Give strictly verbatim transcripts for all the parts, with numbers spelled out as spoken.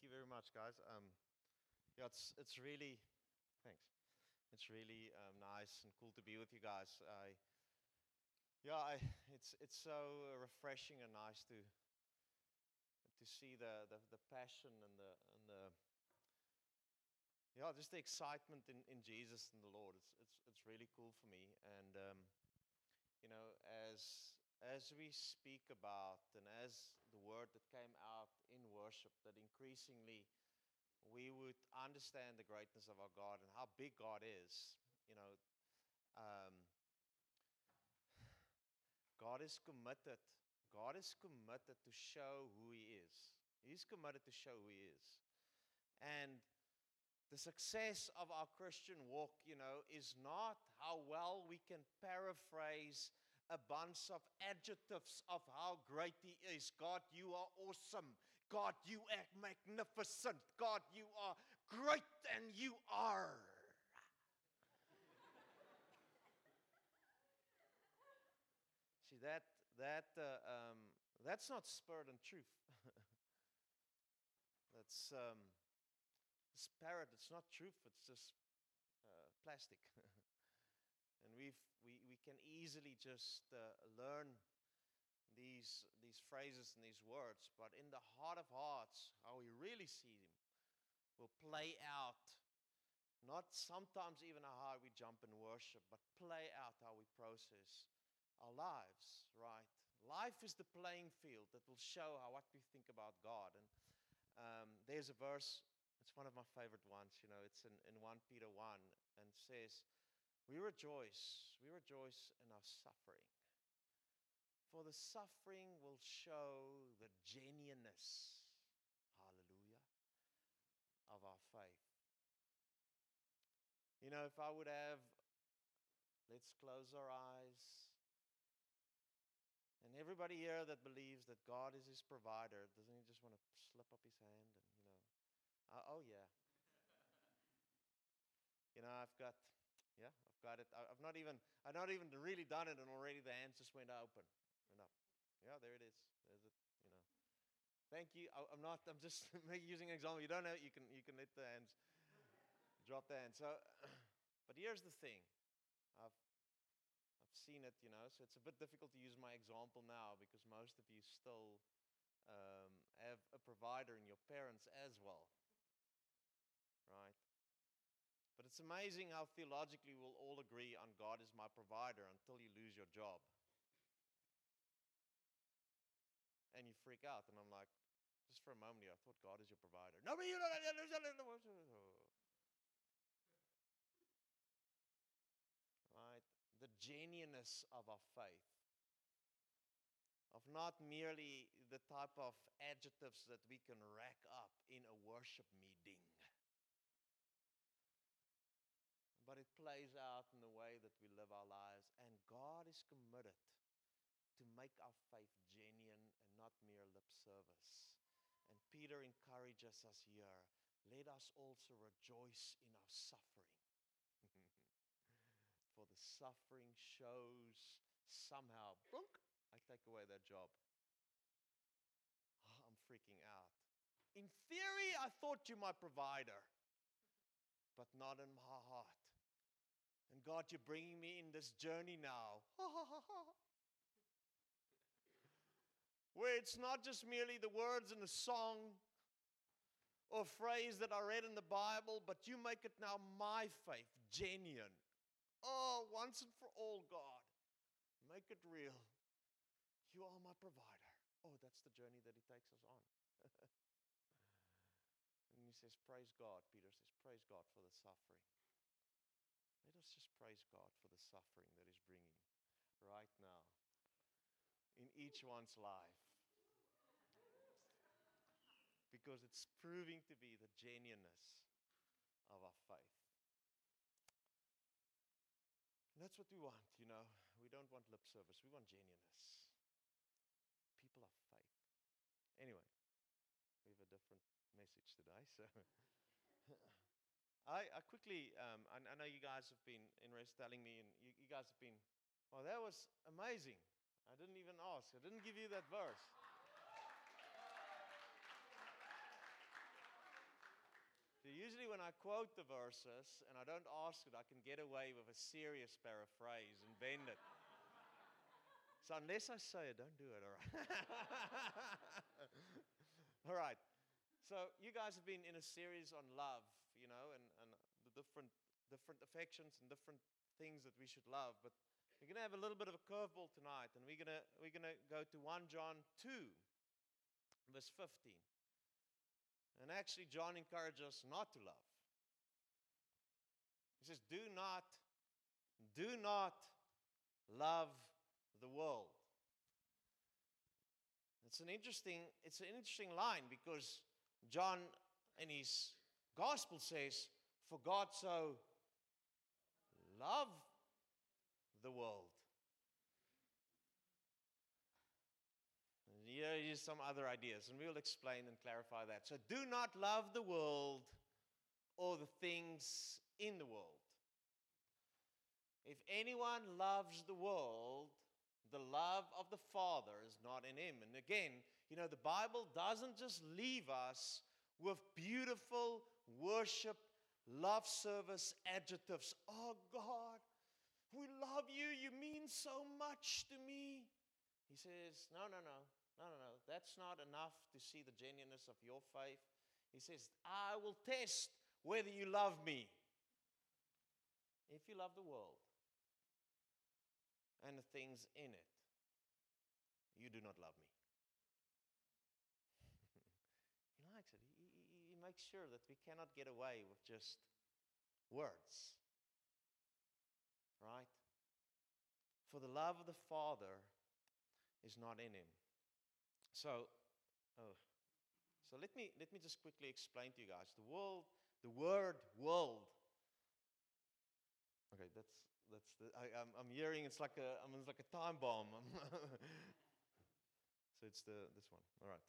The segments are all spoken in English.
you very much, guys. Um, yeah, it's it's really thanks. It's really um, nice and cool to be with you guys. I yeah, I, it's it's so refreshing and nice to to see the the, the passion and the and the yeah, just the excitement in, in Jesus and the Lord. It's it's it's really cool for me. And um, you know, as as we speak about and as the word that came out in worship, that increasingly we would understand the greatness of our God and how big God is. You know, um, God is committed. God is committed to show who He is. He's committed to show who He is. And the success of our Christian walk, you know, is not how well we can paraphrase a bunch of adjectives of how great He is. God, you are awesome. God, you are magnificent. God, you are great, and you are. See, that that uh, um, that's not spirit and truth. That's um, this parrot. It's not truth. It's just uh, plastic. And we've, we, we can easily just uh, learn these, these phrases and these words, but in the heart of hearts, how we really see Him will play out, not sometimes even how hard we jump in worship, but play out how we process our lives, right? Life is the playing field that will show how what we think about God. And um, there's a verse, it's one of my favorite ones, you know, it's in, in First Peter one, and says, We rejoice, we rejoice in our suffering. For the suffering will show the genuineness, hallelujah, of our faith. You know, if I would have, let's close our eyes. And everybody here that believes that God is his provider, doesn't he just want to slip up his hand and, you know, uh, oh yeah. You know, I've got, yeah, I've got it. I, I've not even, I've not even really done it, and already the hands just went open, went up. Yeah, there it is. There's it. You know. Thank you. I, I'm not. I'm just using an example. You don't know. You can. You can let the hands drop the hands. So, but here's the thing. I've I've seen it. You know. So it's a bit difficult to use my example now because most of you still um, have a provider in your parents as well, right? But it's amazing how theologically we'll all agree on God is my provider until you lose your job. And you freak out. And I'm like, just for a moment here, I thought God is your provider. No, but you don't. Right? The genuineness of our faith. Of not merely the type of adjectives that we can rack up in a worship meeting. But it plays out in the way that we live our lives. And God is committed to make our faith genuine and not mere lip service. And Peter encourages us here, let us also rejoice in our suffering. For the suffering shows somehow, boom, I take away that job. Oh, I'm freaking out. In theory, I thought you my provider, but not in my heart. And God, you're bringing me in this journey now. Where it's not just merely the words in a song or phrase that I read in the Bible, but you make it now my faith, genuine. Oh, once and for all, God, make it real. You are my provider. Oh, that's the journey that He takes us on. And he says, praise God. Peter says, praise God for the suffering. Let us just praise God for the suffering that He's bringing right now in each one's life. Because it's proving to be the genuineness of our faith. And that's what we want, you know. We don't want lip service. We want genuineness. People of faith. Anyway, we have a different message today, so... I, I quickly, um, I, I know you guys have been interested telling me, and you, you guys have been, well, that was amazing. I didn't even ask. I didn't give you that verse. usually when I quote the verses and I don't ask it, I can get away with a serious paraphrase and bend it. So unless I say it, don't do it, all right? All right. So you guys have been in a series on love, you know, and, and the different different affections and different things that we should love. But we're going to have a little bit of a curveball tonight, and we're going to we're going to go to First John two, verse fifteen. And actually, John encourages us not to love. He says, "Do not, do not love the world." It's an interesting, it's an interesting line because John in his gospel says, "For God so loved the world." And here is some other ideas, and we'll explain and clarify that. So do not love the world or the things in the world. If anyone loves the world, the love of the Father is not in him. And again, you know, the Bible doesn't just leave us with beautiful worship, love service adjectives. "Oh God, we love you. You mean so much to me." He says, no, no, no, no, no, no. That's not enough to see the genuineness of your faith. He says, "I will test whether you love me. If you love the world and the things in it, you do not love me." He likes it. He, he, he makes sure that we cannot get away with just words. Right? For the love of the Father is not in him. So, oh, so let me let me just quickly explain to you guys. The world, the word world. Okay, that's that's the, I, I'm I'm hearing it's like a I mean it's like a time bomb. So it's the this one. All right.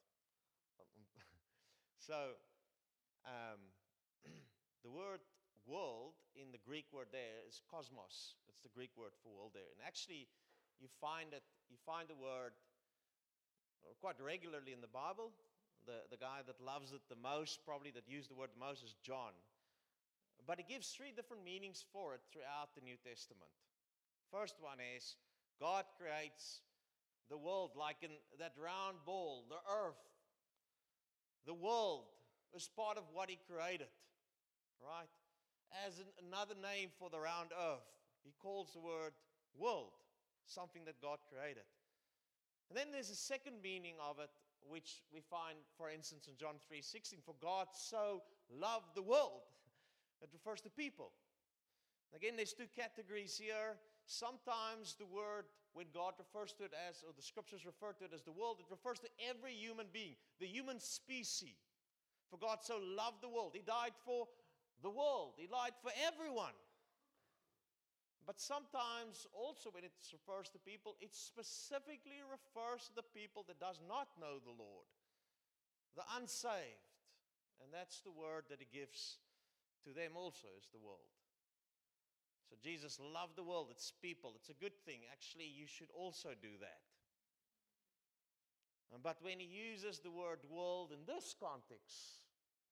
So um, the word world in the Greek word there is cosmos. It's the Greek word for world there. And actually, you find it. You find the word quite regularly in the Bible. The the guy that loves it the most, probably that used the word the most, is John. But he gives three different meanings for it throughout the New Testament. First one is God creates the world like in that round ball, the earth. The world is part of what he created, right? As an, another name for the round earth, he calls the word world, something that God created. And then there's a second meaning of it, which we find, for instance, in John three sixteen, "For God so loved the world." It refers to people. Again, there's two categories here. Sometimes the word, when God refers to it as, or the scriptures refer to it as the world, it refers to every human being, the human species. For God so loved the world. He died for the world. He died for everyone. But sometimes also when it refers to people, it specifically refers to the people that does not know the Lord, the unsaved. And that's the word that he gives to them also, is the world. So Jesus loved the world. It's people. It's a good thing. Actually, you should also do that. But when he uses the word world in this context,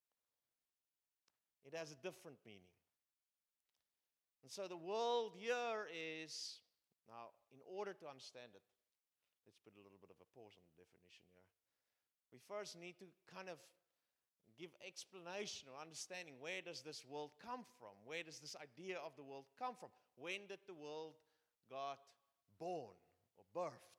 it has a different meaning. And so the world here is, now, in order to understand it, let's put a little bit of a pause on the definition here. We first need to kind of give explanation or understanding, where does this world come from? Where does this idea of the world come from? When did the world got born or birthed?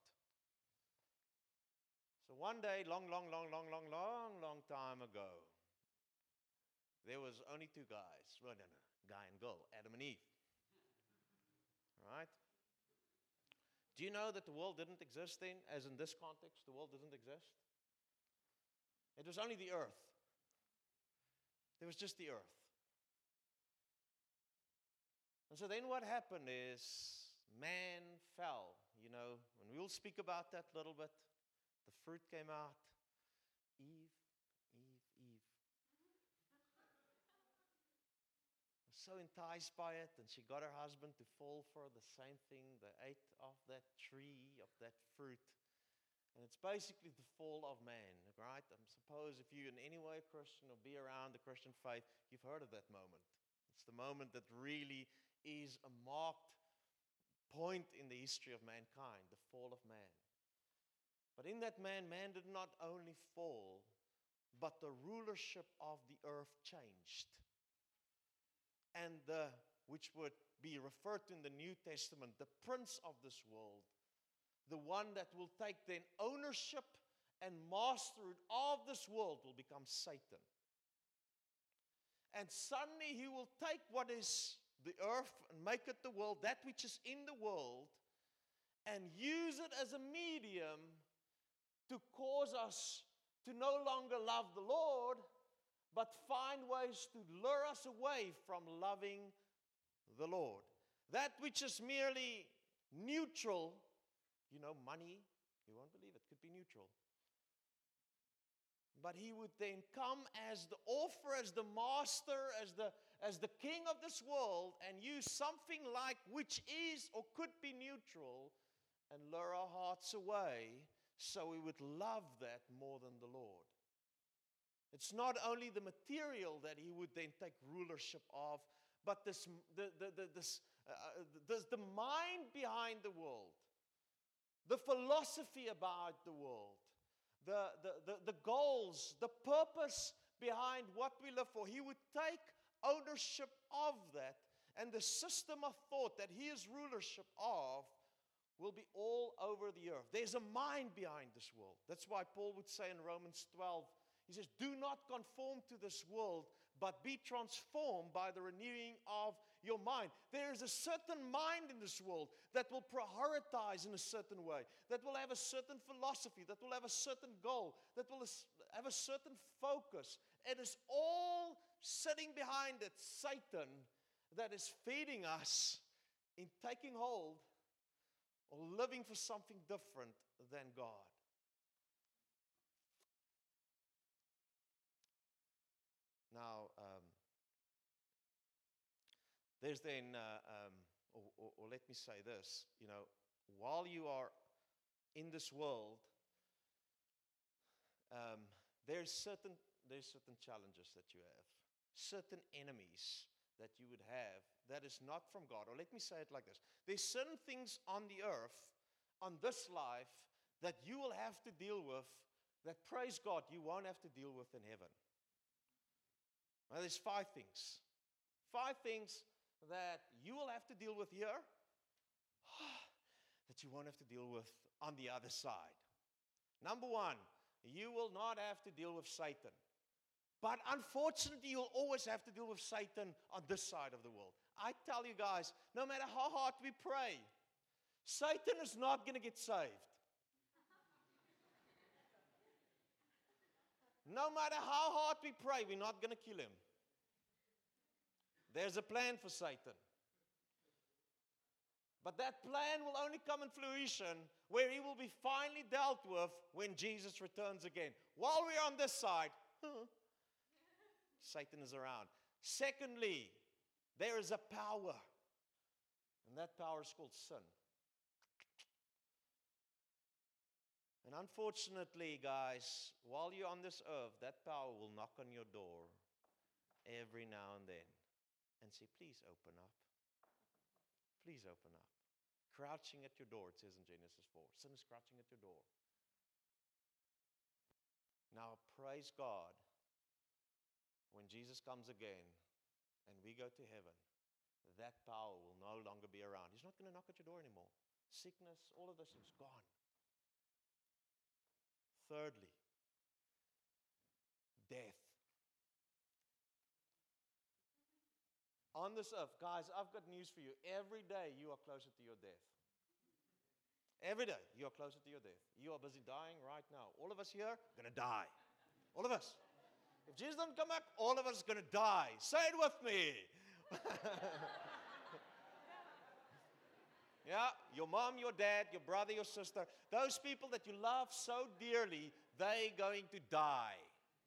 So one day, long, long, long, long, long, long, long time ago, there was only two guys. Well, no, no, guy and girl, Adam and Eve. Right? Do you know that the world didn't exist then, as in this context, the world didn't exist? It was only the earth. There was just the earth. And so then what happened is man fell, you know, and we'll speak about that a little bit. The fruit came out. Eve, Eve, Eve. Was so enticed by it, and she got her husband to fall for the same thing. They ate of that tree, of that fruit. And it's basically the fall of man, right? I suppose if you're in any way a Christian or be around the Christian faith, you've heard of that moment. It's the moment that really is a marked point in the history of mankind, the fall of man. But in that man, man did not only fall, but the rulership of the earth changed. And the, which would be referred to in the New Testament, the prince of this world, the one that will take then ownership and mastery of this world will become Satan. And suddenly he will take what is the earth and make it the world, that which is in the world, and use it as a medium to cause us to no longer love the Lord, but find ways to lure us away from loving the Lord. That which is merely neutral, you know, money, you won't believe it, could be neutral. But he would then come as the author, as the master, as the, as the king of this world, and use something like which is or could be neutral and lure our hearts away so we would love that more than the Lord. It's not only the material that he would then take rulership of, but this, the, the, the, this, uh, this, the mind behind the world, the philosophy about the world, the, the, the, the goals, the purpose behind what we live for. He would take ownership of that, and the system of thought that he is rulership of will be all over the earth. There's a mind behind this world. That's why Paul would say in Romans twelve, he says, do not conform to this world, but be transformed by the renewing of your mind. There is a certain mind in this world that will prioritize in a certain way, that will have a certain philosophy, that will have a certain goal, that will have a certain focus. It is all sitting behind it, Satan, that is feeding us in taking hold or living for something different than God. Now, um, there's then, uh, um, or, or, or let me say this, you know, while you are in this world, um, there's certain, there's certain challenges that you have, certain enemies that you would have that is not from God. Or let me say it like this. There's certain things on the earth, on this life, that you will have to deal with that, praise God, you won't have to deal with in heaven. Now, there's five things. Five things that you will have to deal with here that you won't have to deal with on the other side. Number one, you will not have to deal with Satan. But unfortunately, you'll always have to deal with Satan on this side of the world. I tell you guys, no matter how hard we pray, Satan is not going to get saved. No matter how hard we pray, we're not going to kill him. There's a plan for Satan. But that plan will only come in fruition where he will be finally dealt with when Jesus returns again. While we're on this side, Satan is around. Secondly, there is a power. And that power is called sin. And unfortunately, guys, while you're on this earth, that power will knock on your door every now and then and say, please open up. Please open up. Crouching at your door, it says in Genesis four. Sin is crouching at your door. Now, praise God, when Jesus comes again and we go to heaven, that power will no longer be around. He's not going to knock at your door anymore. Sickness, all of those things, gone. Thirdly, death. On this earth, guys, I've got news for you. Every day you are closer to your death. Every day you are closer to your death. You are busy dying right now. All of us here are going to die. All of us. If Jesus doesn't come back, all of us are going to die. Say it with me. Yeah, your mom, your dad, your brother, your sister, those people that you love so dearly, they're going to die.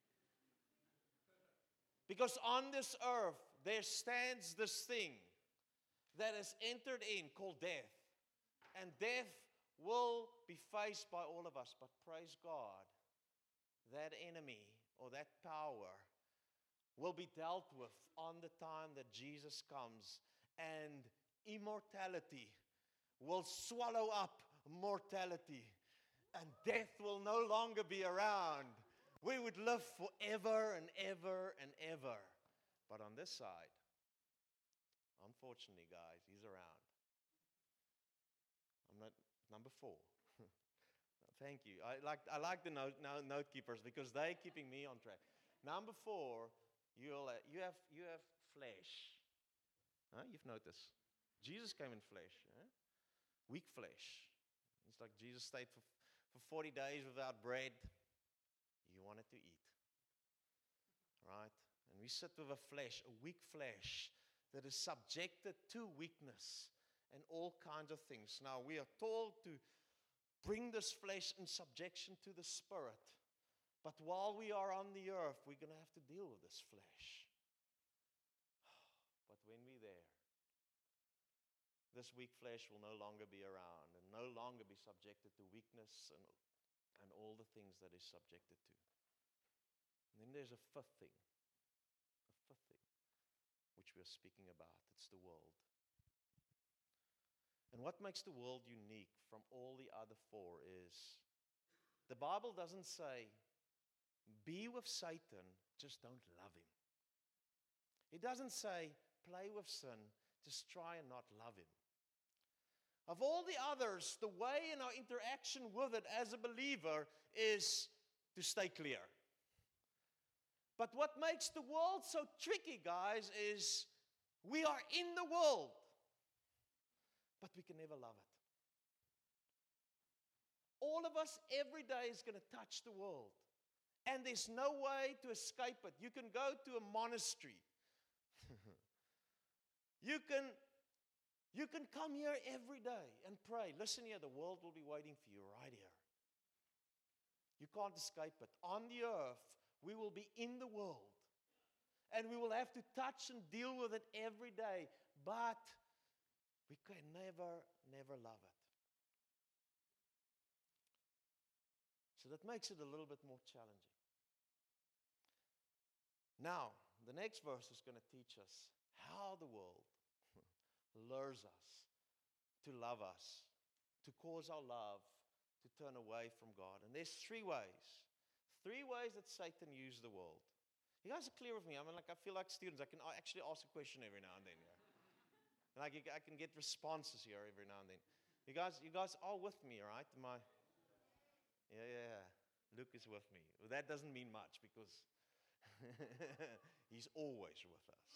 Because on this earth, there stands this thing that has entered in called death. And death will be faced by all of us. But praise God, that enemy or that power will be dealt with on the time that Jesus comes, and immortality will swallow up mortality, and death will no longer be around. We would live forever and ever and ever. But on this side, unfortunately, guys, he's around. I'm not number four. Thank you. I like I like the note, no, note keepers because they're keeping me on track. Number four, you'll uh, you have you have flesh. Huh? You've noticed. Jesus came in flesh. Huh? Weak flesh. It's like Jesus stayed for, for forty days without bread. You wanted to eat. Right? And we sit with a flesh, a weak flesh that is subjected to weakness and all kinds of things. Now, we are told to bring this flesh in subjection to the Spirit. But while we are on the earth, we're going to have to deal with this flesh. But when we're there, this weak flesh will no longer be around and no longer be subjected to weakness and, and all the things that is subjected to. And then there's a fifth thing, a fifth thing, which we are speaking about. It's the world. And what makes the world unique from all the other four is the Bible doesn't say, be with Satan, just don't love him. It doesn't say, play with sin, just try and not love him. Of all the others, the way in our interaction with it as a believer is to stay clear. But what makes the world so tricky, guys, is we are in the world, but we can never love it. All of us every day is going to touch the world. And there's no way to escape it. You can go to a monastery. you can, you can come here every day and pray. Listen here, the world will be waiting for you right here. You can't escape it. On the earth, we will be in the world. And we will have to touch and deal with it every day. But we can never, never love it. So that makes it a little bit more challenging. Now, the next verse is going to teach us how the world lures us to love us, to cause our love to turn away from God. And there's three ways. Three ways that Satan used the world. You guys are clear with me? I mean, like, I feel like students. I can actually ask a question every now and then. Yeah? And I, I can get responses here every now and then. You guys, you guys are with me, right? Am I? Yeah, yeah, yeah. Luke is with me. Well, that doesn't mean much because he's always with us.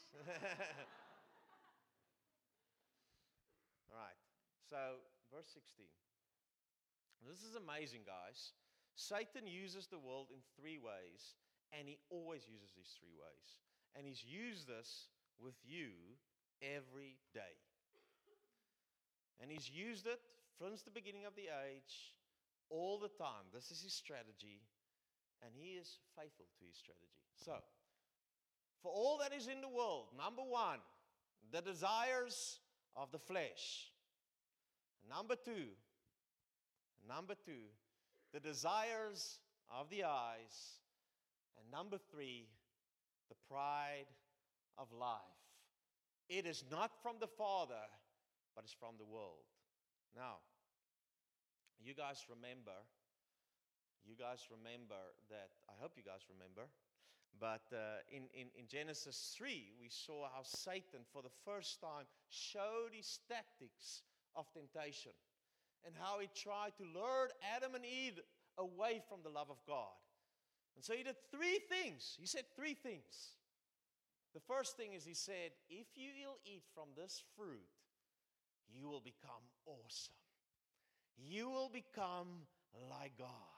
All right. So, verse sixteen. This is amazing, guys. Satan uses the world in three ways, and he always uses these three ways. And he's used this with you every day. And he's used it since the beginning of the age, all the time. This is his strategy, and he is faithful to his strategy. So, for all that is in the world, number one, the desires of the flesh. Number two, number two, the desires of the eyes. And number three, the pride of life. It is not from the Father, but it's from the world. Now, you guys remember, you guys remember that, I hope you guys remember, but uh, in, in, in Genesis three, we saw how Satan, for the first time, showed his tactics of temptation and how he tried to lure Adam and Eve away from the love of God. And so he did three things. He said three things. The first thing is he said, if you will eat from this fruit, you will become awesome. You will become like God.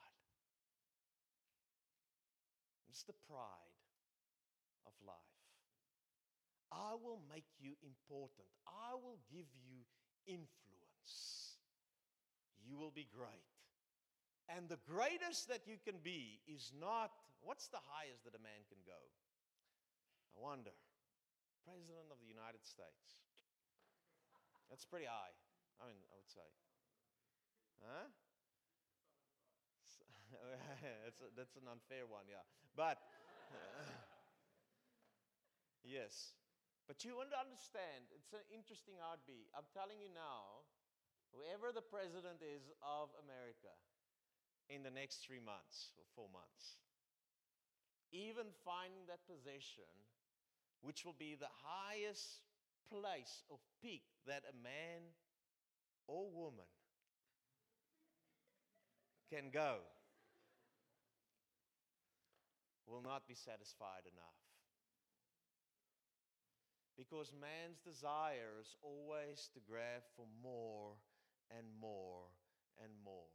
It's the pride of life. I will make you important. I will give you influence. You will be great. And the greatest that you can be is not, what's the highest that a man can go? I wonder. President of the United States. That's pretty high. I mean, I would say. Huh? that's, a, that's an unfair one, yeah. But, yes. But you want to understand, it's an interesting how it be. I'm telling you now, whoever the president is of America in the next three months or four months, even finding that position, which will be the highest place of peak that a man or woman can go, will not be satisfied enough. Because man's desire is always to grab for more and more and more.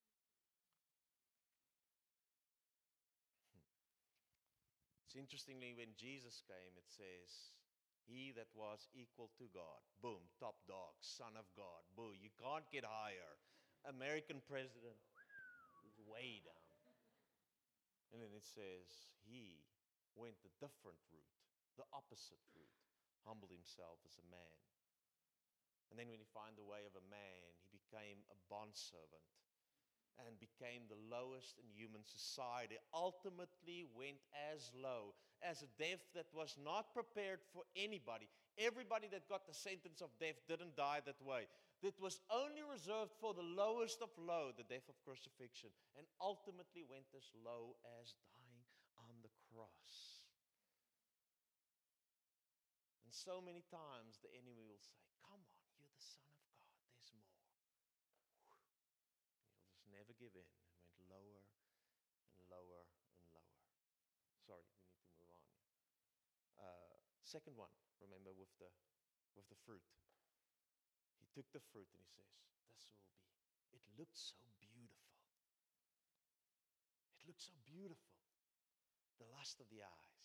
It's interestingly, when Jesus came, it says, he that was equal to God, boom, top dog, son of God, boom, you can't get higher. American president is way down. And then it says, he went a different route, the opposite route, humbled himself as a man. And then when he found the way of a man, he became a bondservant and became the lowest in human society, ultimately went as low as a death that was not prepared for anybody. Everybody that got the sentence of death didn't die that way. It was only reserved for the lowest of low, the death of crucifixion, and ultimately went as low as dying on the cross. And so many times the enemy will say, come on, you're the Son of God, there's more. Never give in, and went lower and lower and lower. Sorry, we need to move on. Uh, second one, remember with the with the fruit. He took the fruit and he says, "This will be." It looked so beautiful. It looked so beautiful. The lust of the eyes.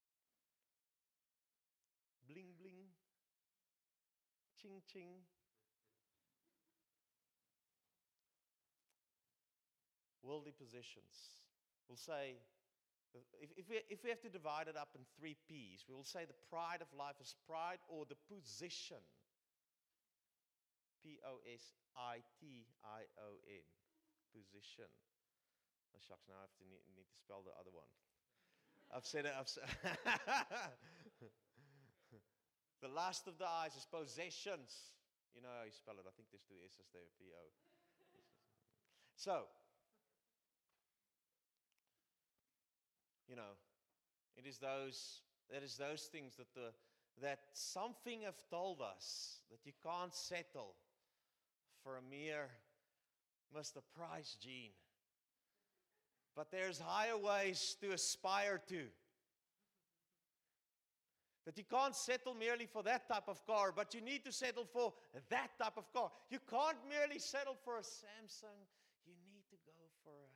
Bling bling. Ching ching. Worldly positions. We'll say, if, if, we, if we have to divide it up in three P's, we will say the pride of life is pride or the position. P O S I T I O N. Position. Oh, shucks, now I have to need, need to spell the other one. I've said it. I've said the lust of the eyes is possessions. You know how you spell it. I think there's two S's there. P O. So, you know, it is those, it is those things that the that something have told us that you can't settle for a mere Mister Price gene. But there's higher ways to aspire to. That you can't settle merely for that type of car, but you need to settle for that type of car. You can't merely settle for a Samsung. You need to go for a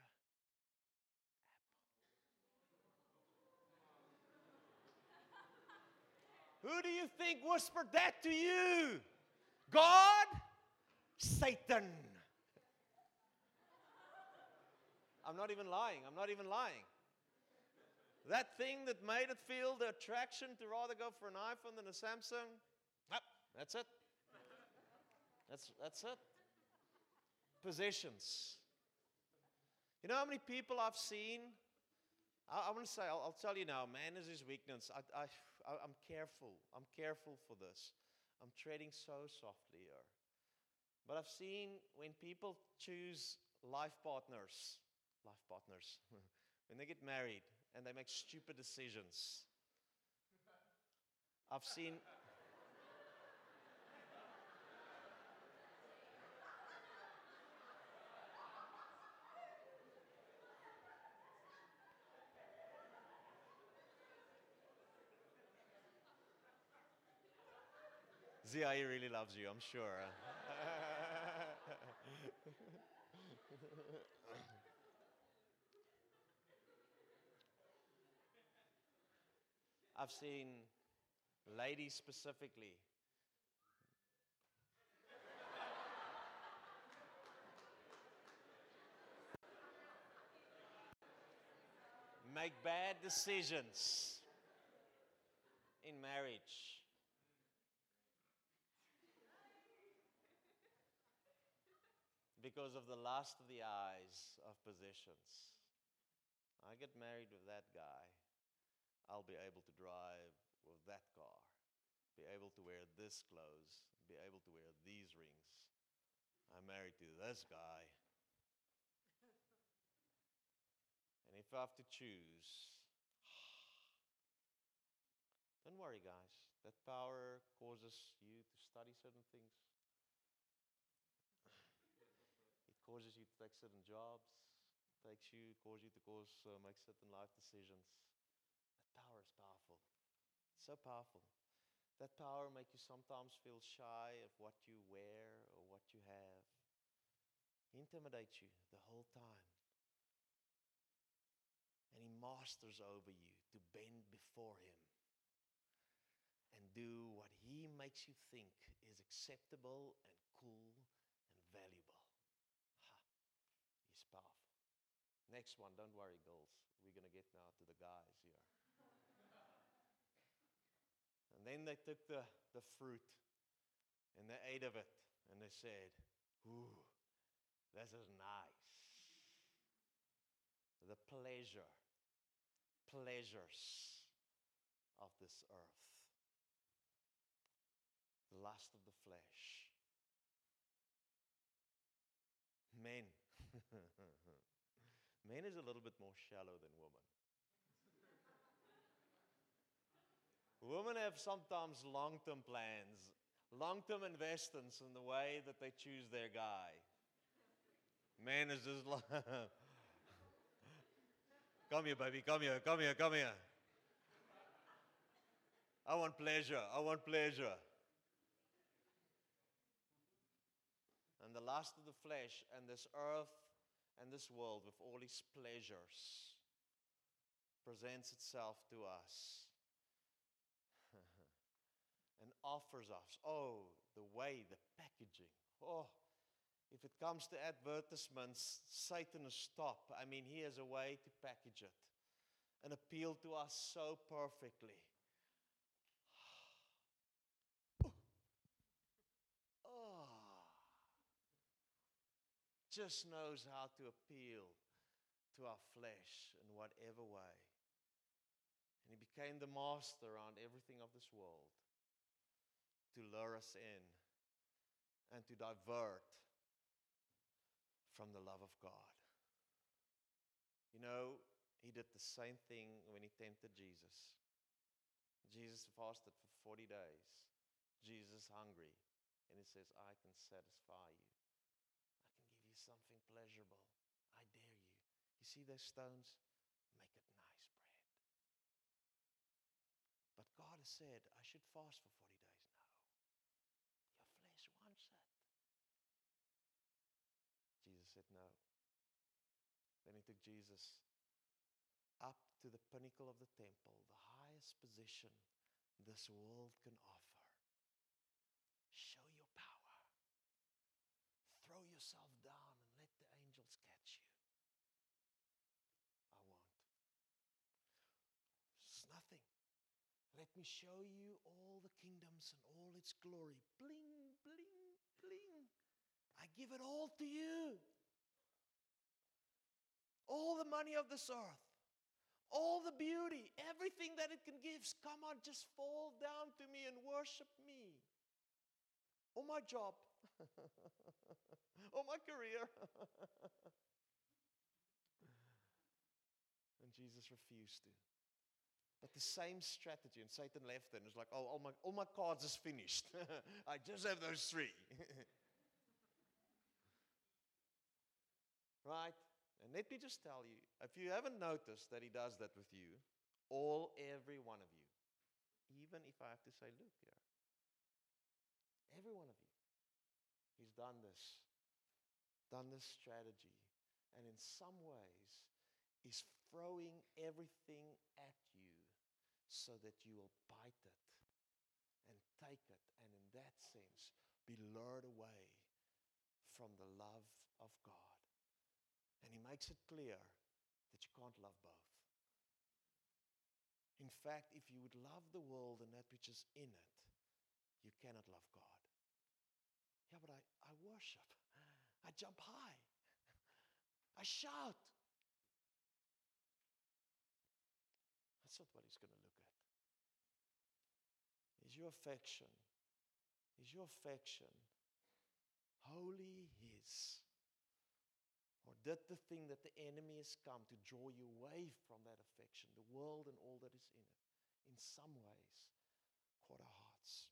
Who do you think whispered that to you? God? Satan. I'm not even lying. I'm not even lying. That thing that made it feel the attraction to rather go for an iPhone than a Samsung, ah, that's it. That's, that's it. Possessions. You know how many people I've seen? I, I want to say, I'll, I'll tell you now, man is his weakness. I, I, I, I'm careful. I'm careful for this. I'm treading so softly here. But I've seen when people choose life partners, life partners, when they get married and they make stupid decisions. I've seen... Zia, he really loves you, I'm sure. I've seen ladies specifically make bad decisions in marriage. because of the lust of the eyes of possessions. I get married with that guy, I'll be able to drive with that car, be able to wear this clothes, be able to wear these rings. I'm married to this guy. And if I have to choose, don't worry, guys. That power causes you to study certain things. It causes you to take certain jobs. It takes you, causes you to cause, uh, make certain life decisions. That power is powerful. It's so powerful. That power makes you sometimes feel shy of what you wear or what you have. He intimidates you the whole time. And he masters over you to bend before him and do what he makes you think is acceptable and cool and valuable. Ha, he's powerful. Next one, don't worry, girls. We're going to get now to the guys here. And then they took the, the fruit and they ate of it and they said, ooh, this is nice. The pleasure, pleasures of this earth. The lust of the flesh. Men. Men is a little bit more shallow than women. Women have sometimes long-term plans, long-term investments in the way that they choose their guy. Man is just like, come here, baby, come here, come here, come here. I want pleasure, I want pleasure. And the lust of the flesh and this earth and this world with all its pleasures presents itself to us and offers us, oh, the way, the packaging. Oh, if it comes to advertisements, Satan is top. I mean, he has a way to package it and appeal to us so perfectly. Oh, just knows how to appeal to our flesh in whatever way. And he became the master around everything of this world to lure us in and to divert from the love of God. You know, he did the same thing when he tempted Jesus. Jesus fasted for forty days. Jesus hungry. And he says, I can satisfy you. I can give you something pleasurable. I dare you. You see those stones? Make it nice bread. But God has said, I should fast for forty days. No. Your flesh wants it. Jesus said no. Then he took Jesus up to the pinnacle of the temple, the highest position this world can offer. Show your power. Throw yourself down and let the angels catch you. I won't. It's nothing. Let me show you all the kingdoms and all its glory. Bling, bling, bling. I give it all to you. All the money of this earth. All the beauty. Everything that it can give. Come on, just fall down to me and worship me. Or my job. Or my career. And Jesus refused to. But the same strategy, and Satan left it and was like, oh, all my, all my cards is finished. I just have those three. Right? And let me just tell you, if you haven't noticed that he does that with you, all, every one of you, even if I have to say, look here, every one of you, he's done this, done this strategy, and in some ways, is throwing everything at you so that you will bite it and take it, and in that sense, be lured away from the love of God. And he makes it clear that you can't love both. In fact, if you would love the world and that which is in it, you cannot love God. Yeah, but I, I worship. I jump high. I shout. That's not what He's going to look at. Is your affection, is your affection wholly His? Or did the thing that the enemy has come to draw you away from that affection, the world and all that is in it, in some ways, caught our hearts?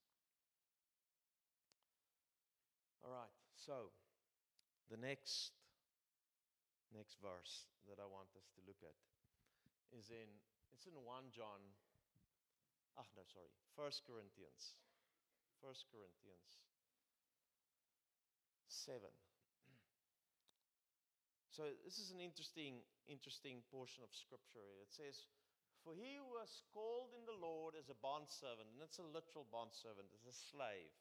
All right, so the next next verse that I want us to look at is in, it's in First John, ah no, sorry, First Corinthians, First Corinthians seven. So this is an interesting, interesting portion of Scripture here. It says, "For he who was called in the Lord as a bondservant," and it's a literal bondservant, as a slave,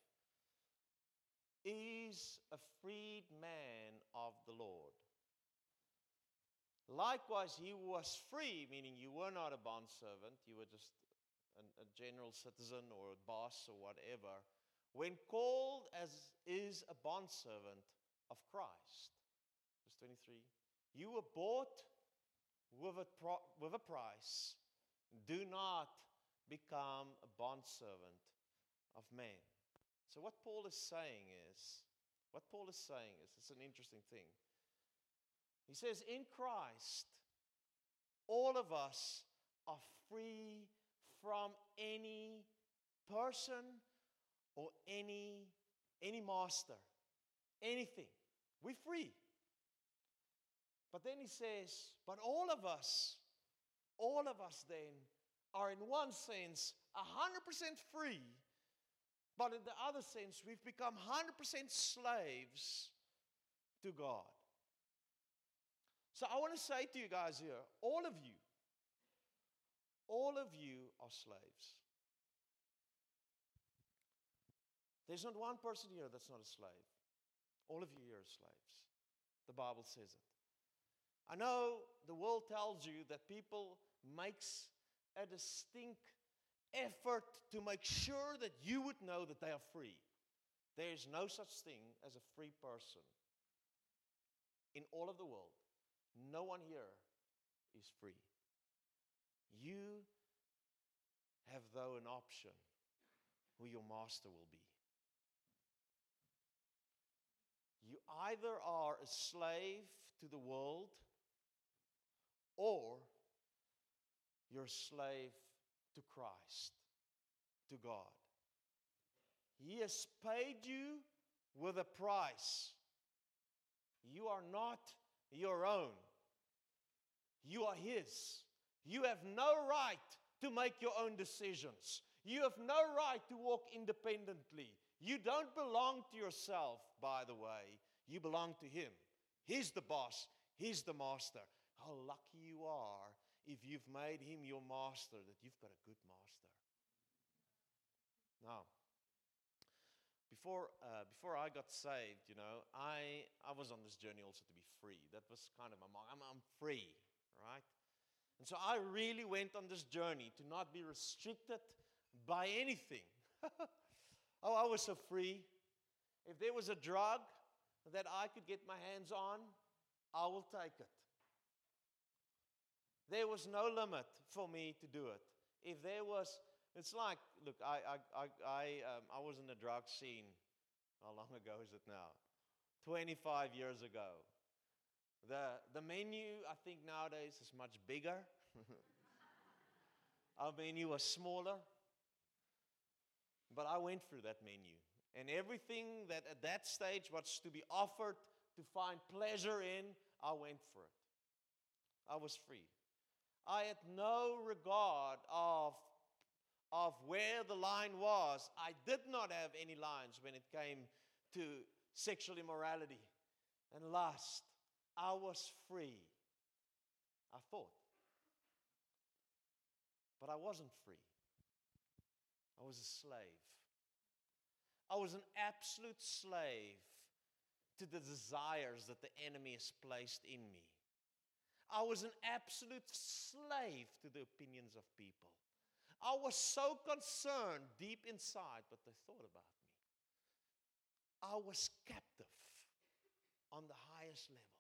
"is a freed man of the Lord. Likewise, he who was free," meaning you were not a bondservant, you were just a, a general citizen or a boss or whatever, "when called as is a bondservant of Christ." Verse twenty-three, "You were bought with a, pro- with a price. Do not become a bondservant of man." So what Paul is saying is, what Paul is saying is, it's an interesting thing. He says, in Christ, all of us are free from any person or any, any master, anything. We're free. But then he says, but all of us, all of us then are in one sense one hundred percent free, but in the other sense we've become one hundred percent slaves to God. So I want to say to you guys here, all of you, all of you are slaves. There's not one person here that's not a slave. All of you here are slaves. The Bible says it. I know the world tells you that people makes a distinct effort to make sure that you would know that they are free. There is no such thing as a free person in all of the world. No one here is free. You have, though, an option who your master will be. You either are a slave to the world, or you're a slave to Christ, to God. He has paid you with a price. You are not your own. You are His. You have no right to make your own decisions. You have no right to walk independently. You don't belong to yourself, by the way. You belong to Him. He's the boss. He's the master. How lucky you are if you've made Him your master, that you've got a good master. Now, before uh, before I got saved, you know, I I was on this journey also to be free. That was kind of my mom. I'm, I'm free, right? And so I really went on this journey to not be restricted by anything. Oh, I was so free. If there was a drug that I could get my hands on, I will take it. There was no limit for me to do it. If there was, it's like, look, I I I I, um, I was in the drug scene. How long ago is it now? twenty-five years ago. The the menu, I think nowadays, is much bigger. Our menu was smaller. But I went through that menu. And everything that at that stage was to be offered to find pleasure in, I went for it. I was free. I had no regard of, of where the line was. I did not have any lines when it came to sexual immorality and lust. I was free, I thought. But I wasn't free. I was a slave. I was an absolute slave to the desires that the enemy has placed in me. I was an absolute slave to the opinions of people. I was so concerned deep inside what they thought about me. I was captive. on the highest level.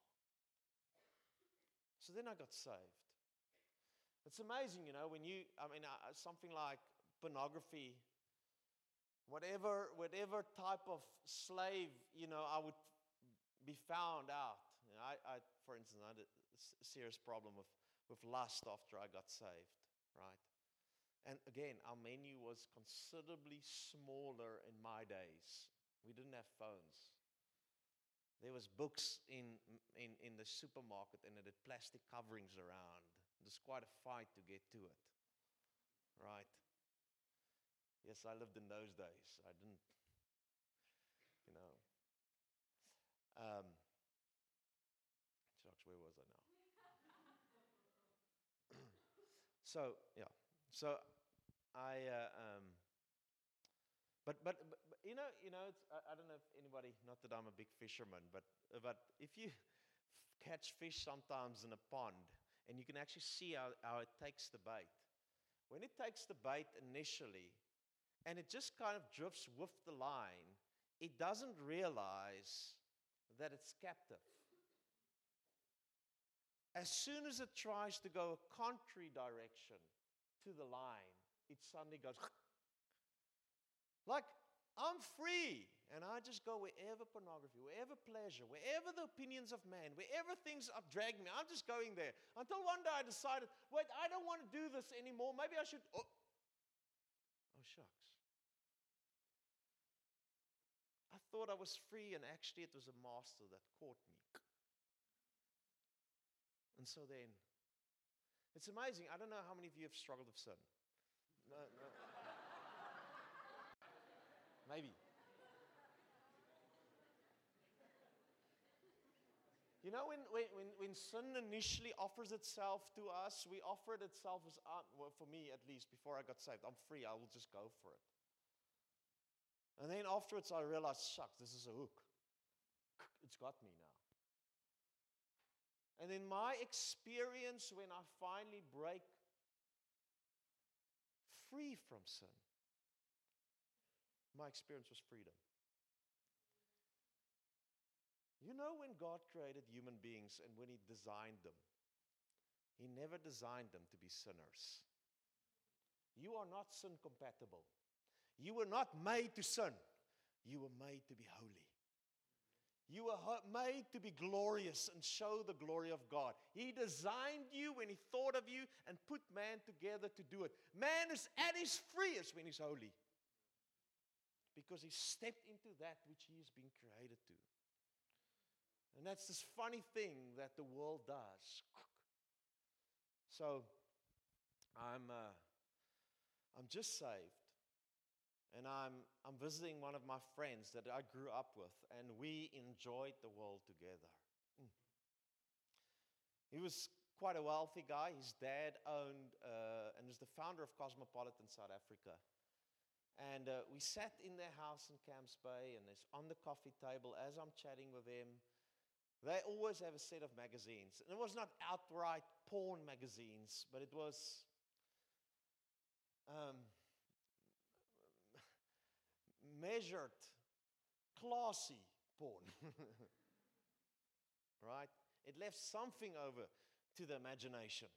So then I got saved. It's amazing, you know, when you, I mean, uh, something like pornography, whatever, whatever type of slave, you know, I would be found out. You know, I, I, for instance, I had a serious problem with, with lust after I got saved, right? And again, our menu was considerably smaller in my days. We didn't have phones. There was books in, in, in the supermarket, and it had plastic coverings around. It was quite a fight to get to it, right? Yes, I lived in those days. I didn't, you know. Um, shucks, where was I now? So, yeah. So, I, uh, um, but, but, but, but, you know, you know, it's, I, I don't know if anybody, not that I'm a big fisherman, but, but if you catch fish sometimes in a pond, and you can actually see how, how it takes the bait. When it takes the bait initially, and it just kind of drifts with the line, it doesn't realize that it's captive. As soon as it tries to go a contrary direction to the line, it suddenly goes, like, I'm free, and I just go wherever pornography, wherever pleasure, wherever the opinions of man, wherever things are dragging me, I'm just going there. Until one day I decided, wait, I don't want to do this anymore. Maybe I should, oh, oh shucks. I thought I was free, and actually it was a master that caught me. And so then, it's amazing. I don't know how many of you have struggled with sin. No, no. Maybe. You know, when, when, when sin initially offers itself to us, we offer it itself as, uh, well, for me at least, before I got saved, I'm free, I will just go for it. And then afterwards I realized, shucks, this is a hook. It's got me now. And in my experience, when I finally break free from sin, my experience was freedom. You know, when God created human beings and when He designed them, He never designed them to be sinners. You are not sin compatible. You were not made to sin. You were made to be holy. You were made to be glorious and show the glory of God. He designed you when He thought of you and put man together to do it. Man is at his freest when he's holy, because he stepped into that which he has been created to. And that's this funny thing that the world does. So, I'm uh, I'm just saved, and I'm I'm visiting one of my friends that I grew up with, and we enjoyed the world together. Mm. He was quite a wealthy guy. His dad owned uh, and was the founder of Cosmopolitan South Africa. And uh, we sat in their house in Camps Bay, and it's on the coffee table as I'm chatting with him. They always have a set of magazines. And it was not outright porn magazines, but it was um, measured, classy porn. Right? It left something over to the imagination.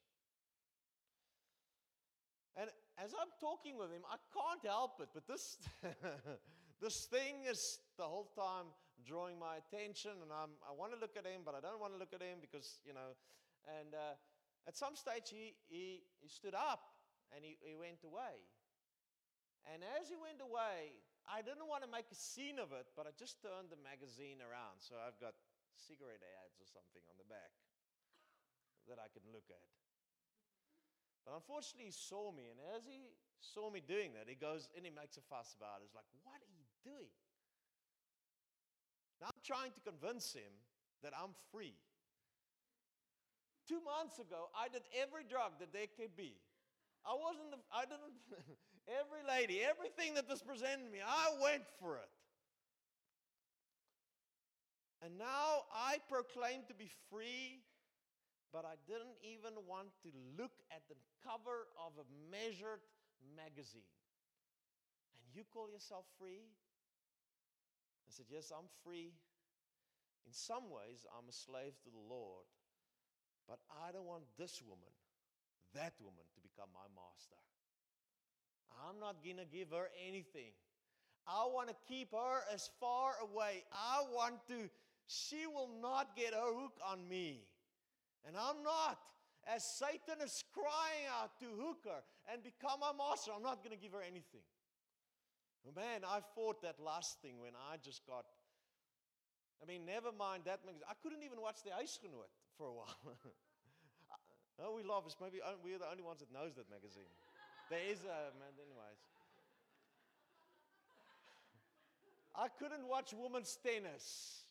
And as I'm talking with him, I can't help it, but this this thing is the whole time drawing my attention, and I'm, I want to look at him, but I don't want to look at him because, you know, and uh, at some stage he, he, he stood up and he, he went away. And as he went away, I didn't want to make a scene of it, but I just turned the magazine around. So I've got cigarette ads or something on the back that I can look at. But unfortunately, he saw me, and as he saw me doing that, he goes and he makes a fuss about it. He's like, what are you doing? Now I'm trying to convince him that I'm free. Two months ago, I did every drug that there could be. I wasn't, I didn't, every lady, everything that was presented to me, I went for it. And now I proclaim to be free, but I didn't even want to look at the cover of a measured magazine. And you call yourself free? I said, yes, I'm free, In some ways, I'm a slave to the Lord, but I don't want this woman, that woman, to become my master. I'm not going to give her anything. I want to keep her as far away. I want to, she will not get her hook on me. And I'm not. As Satan is crying out to hook her and become my master, I'm not going to give her anything. Man, I fought that last thing when I just got, I mean, never mind that magazine. I couldn't even watch the Huisgenoot for a while. Oh, we laugh. It's maybe we're the only ones that knows that magazine. There is a, man, anyways. I couldn't watch women's tennis.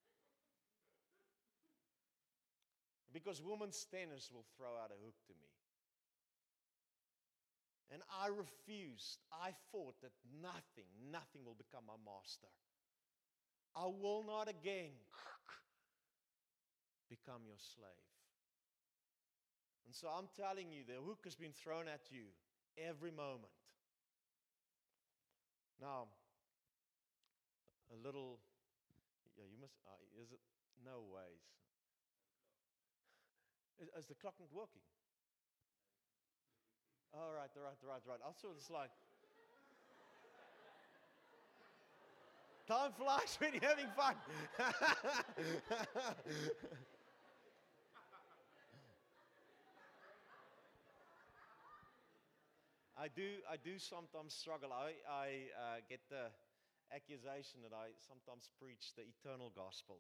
Because women's tennis will throw out a hook to me. And I refused. I fought that nothing, nothing will become my master. I will not again become your slave. And so I'm telling you, the hook has been thrown at you every moment. Now, a little, yeah, you must, uh, is it? No ways. Is, is the clock not working? All right, all right, all right, all right. I thought it's like, time flies when you're having fun. I do, I do sometimes struggle. I, I uh, get the accusation that I sometimes preach the eternal gospel.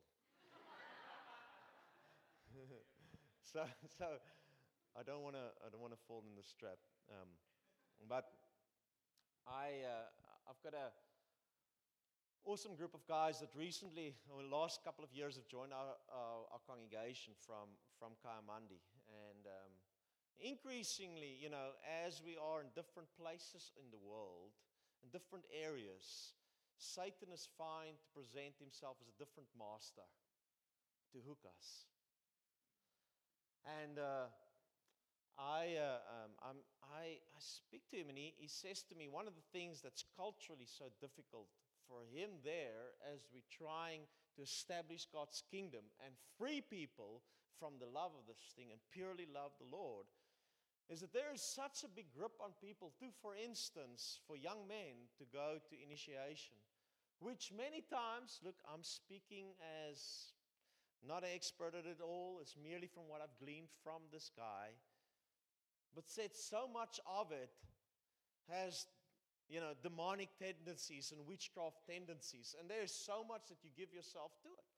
so, so I don't want to, I don't want to fall in the trap. Um, but I, uh, I've got a awesome group of guys that recently, over the last couple of years, have joined our, our, our congregation from from Kayamandi, and um, increasingly, you know, as we are in different places in the world, in different areas, Satan is fine to present himself as a different master to hook us. And uh, I, uh, um, I'm, I, I speak to him, and he, he says to me, one of the things that's culturally so difficult for him there, as we're trying to establish God's kingdom and free people from the love of this thing and purely love the Lord, is that there is such a big grip on people too. For instance, for young men to go to initiation, which many times, look, I'm speaking as not an expert at it all, it's merely from what I've gleaned from this guy, but said so much of it has, you know, demonic tendencies and witchcraft tendencies, and there's so much that you give yourself to it.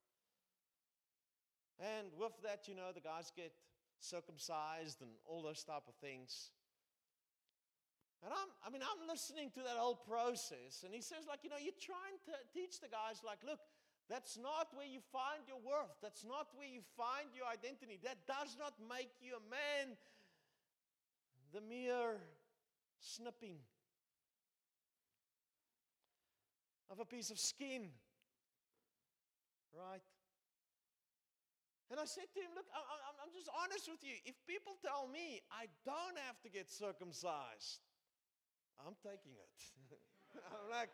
And with that, you know, the guys get circumcised and all those type of things. And I'm, I mean, I'm listening to that whole process, and he says, like, you know, you're trying to teach the guys, like, look, that's not where you find your worth. That's not where you find your identity. That does not make you a man. The mere snipping of a piece of skin, right? And I said to him, look, I'm, I'm just honest with you. If people tell me I don't have to get circumcised, I'm taking it. I'm like,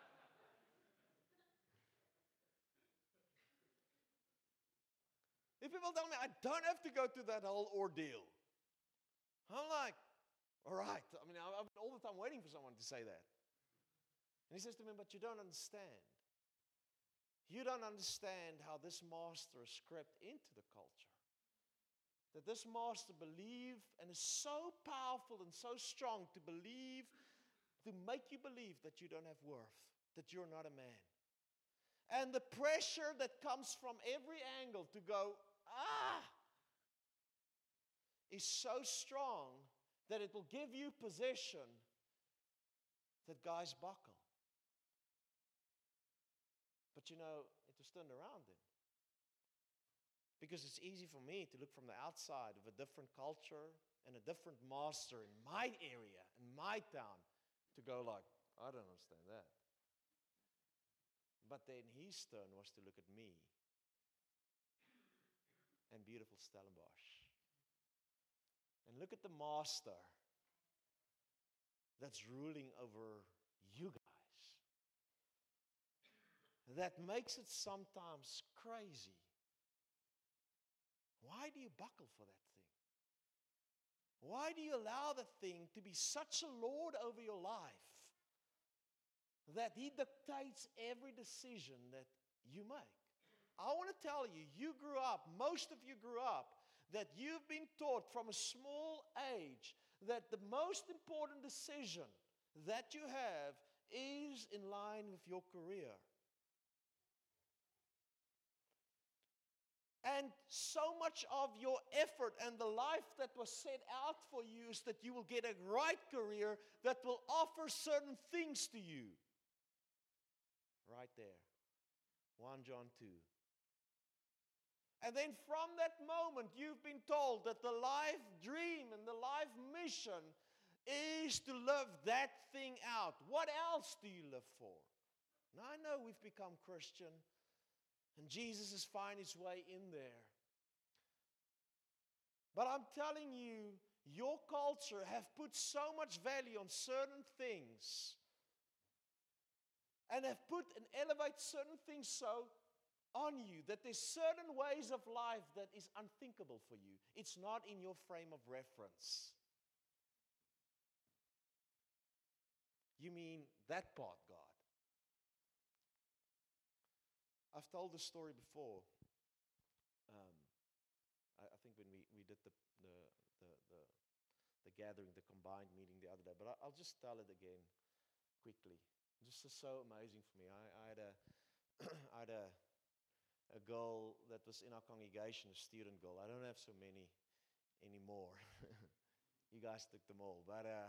if people tell me I don't have to go through that whole ordeal, I'm like, all right. I mean, I'm all the time waiting for someone to say that. And he says to me, but you don't understand. You don't understand how this master is crept into the culture. That this master believed and is so powerful and so strong to believe, to make you believe that you don't have worth, that you're not a man. And the pressure that comes from every angle to go, ah, is so strong that it will give you possession that guys buckle. But you know, it was turned around then. Because it's easy for me to look from the outside of a different culture and a different master in my area, in my town, to go like, I don't understand that. But then his turn was to look at me and beautiful Stellenbosch. And look at the master that's ruling over you guys. that makes it sometimes crazy. Why do you buckle for that thing? Why do you allow the thing to be such a lord over your life that he dictates every decision that you make? I want to tell you, you grew up, most of you grew up, that you've been taught from a small age that the most important decision that you have is in line with your career. And so much of your effort and the life that was set out for you is that you will get a right career that will offer certain things to you. Right there. First John two. And then from that moment, you've been told that the life dream and the life mission is to live that thing out. What else do you live for? Now, I know we've become Christian, and Jesus is finding his way in there. But I'm telling you, your culture have put so much value on certain things and have put and elevate certain things so on you that there's certain ways of life that is unthinkable for you. It's not in your frame of reference. You mean that part, God? I've told the story before. Um, I, I think when we, we did the, the, the, the, the gathering, the combined meeting the other day, but I, I'll just tell it again quickly. This is so amazing for me. I, I had a, I had a, a girl that was in our congregation, a student girl. I don't have so many anymore. You guys took them all, but uh,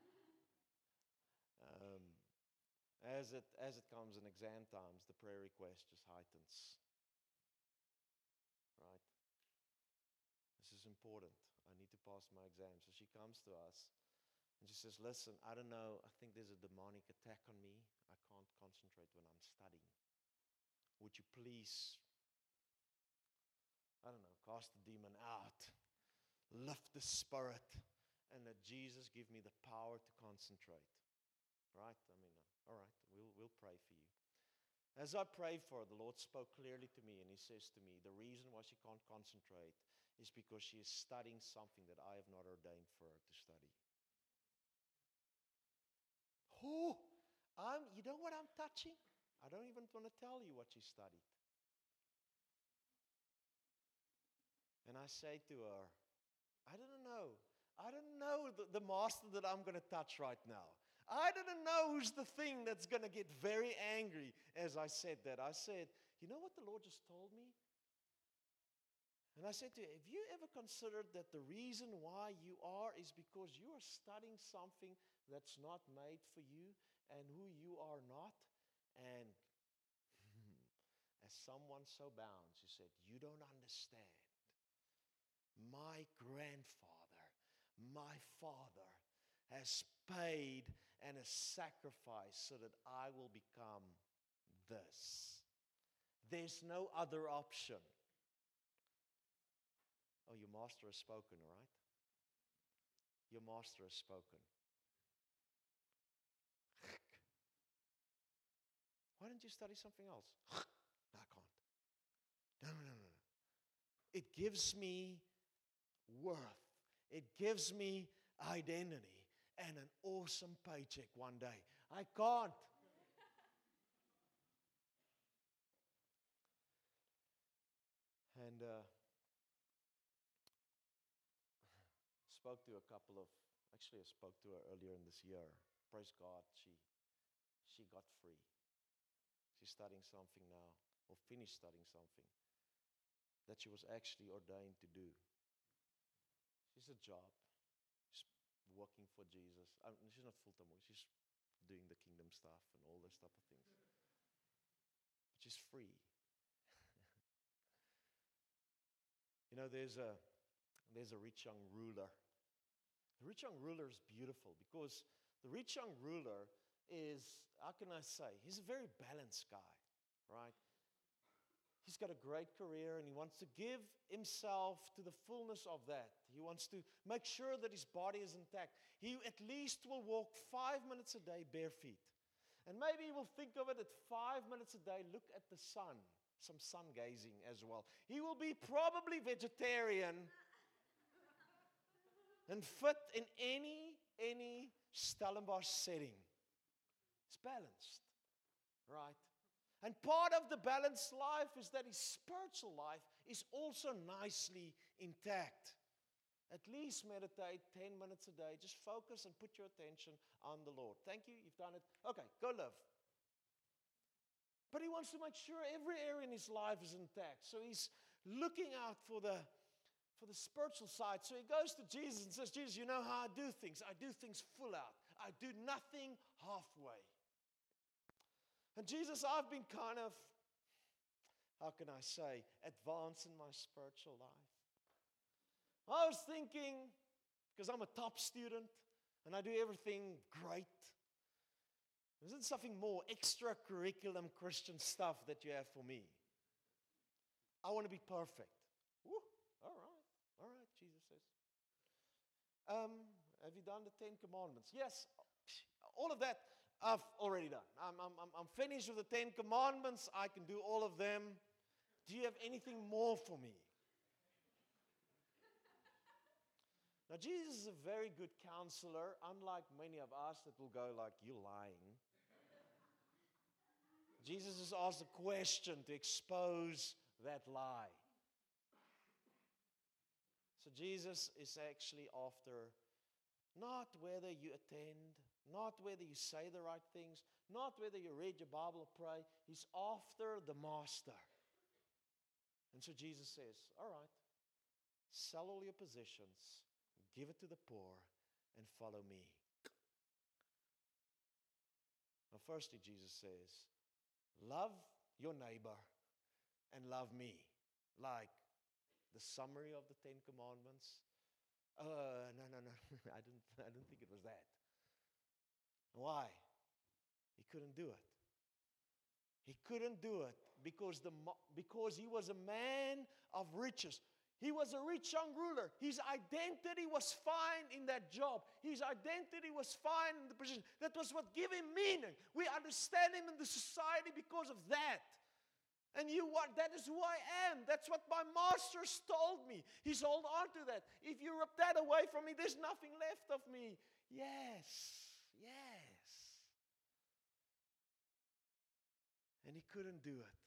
um, as it as it comes in exam times, the prayer request just heightens. Right? This is important. I need to pass my exam. So she comes to us and she says, listen, I don't know, I think there's a demonic attack on me. I can't concentrate when I'm studying. Would you please, I don't know, cast the demon out, lift the spirit, and let Jesus give me the power to concentrate. Right? I mean, uh, all right, we'll, we'll pray for you. As I prayed for her, the Lord spoke clearly to me, and he says to me, the reason why she can't concentrate is because she is studying something that I have not ordained for her to study. Oh, I'm, you know what I'm touching? I don't even want to tell you what she studied. And I say to her, I don't know. I don't know the, the master that I'm going to touch right now. I don't know who's the thing that's going to get very angry as I said that. I said, you know what the Lord just told me? And I said to her, have you ever considered that the reason why you are is because you are studying something that's not made for you and who you are not? And as someone so bound, she said, you don't understand. My grandfather, my father, has paid and has sacrificed so that I will become this. There's no other option. Oh, your master has spoken, all right? Your master has spoken. Why don't you study something else? No, I can't. No, no, no, no. It gives me worth. It gives me identity and an awesome paycheck one day. I can't. And uh, spoke to a couple of, actually I spoke to her earlier in this year. Praise God, she she got free. She's studying something now, or finished studying something that she was actually ordained to do. She's a job. She's working for Jesus. I mean, she's not full-time work. She's doing the kingdom stuff and all those type of things. But she's free. You know, there's a there's a rich young ruler. The rich young ruler is beautiful because the rich young ruler is, how can I say, he's a very balanced guy, right? He's got a great career and he wants to give himself to the fullness of that. He wants to make sure that his body is intact. He at least will walk five minutes a day bare feet. And maybe he will think of it at five minutes a day, look at the sun, some sun gazing as well. He will be probably vegetarian and fit in any, any Stellenbosch setting. It's balanced, right? And part of the balanced life is that his spiritual life is also nicely intact. At least meditate ten minutes a day. Just focus and put your attention on the Lord. Thank you, you've done it. Okay, go live. But he wants to make sure every area in his life is intact. So he's looking out for the, for the spiritual side. So he goes to Jesus and says, Jesus, you know how I do things. I do things full out. I do nothing halfway. And Jesus, I've been kind of, how can I say, advanced in my spiritual life. I was thinking, because I'm a top student and I do everything great, isn't something more extracurriculum Christian stuff that you have for me? I want to be perfect. Woo, all right, all right, Jesus says. Um, have you done the Ten Commandments? Yes, all of that I've already done. I'm, I'm, I'm finished with the Ten Commandments. I can do all of them. Do you have anything more for me? Now, Jesus is a very good counselor, unlike many of us that will go like, you're lying. Jesus has asked a question to expose that lie. So Jesus is actually after not whether you attend, not whether you say the right things, not whether you read your Bible or pray. He's after the master. And so Jesus says, all right, sell all your possessions, give it to the poor, and follow me. Now, firstly, Jesus says, love your neighbor and love me. Like the summary of the Ten Commandments. Uh, no, no, no. I didn't, I didn't think it was that. Why? He couldn't do it. He couldn't do it because, the, because he was a man of riches. He was a rich young ruler. His identity was fine in that job. His identity was fine in the position. That was what gave him meaning. We understand him in the society because of that. And you what? That is who I am. That's what my masters told me. He's held on to that. If you rip that away from me, there's nothing left of me. Yes, yes. And he couldn't do it.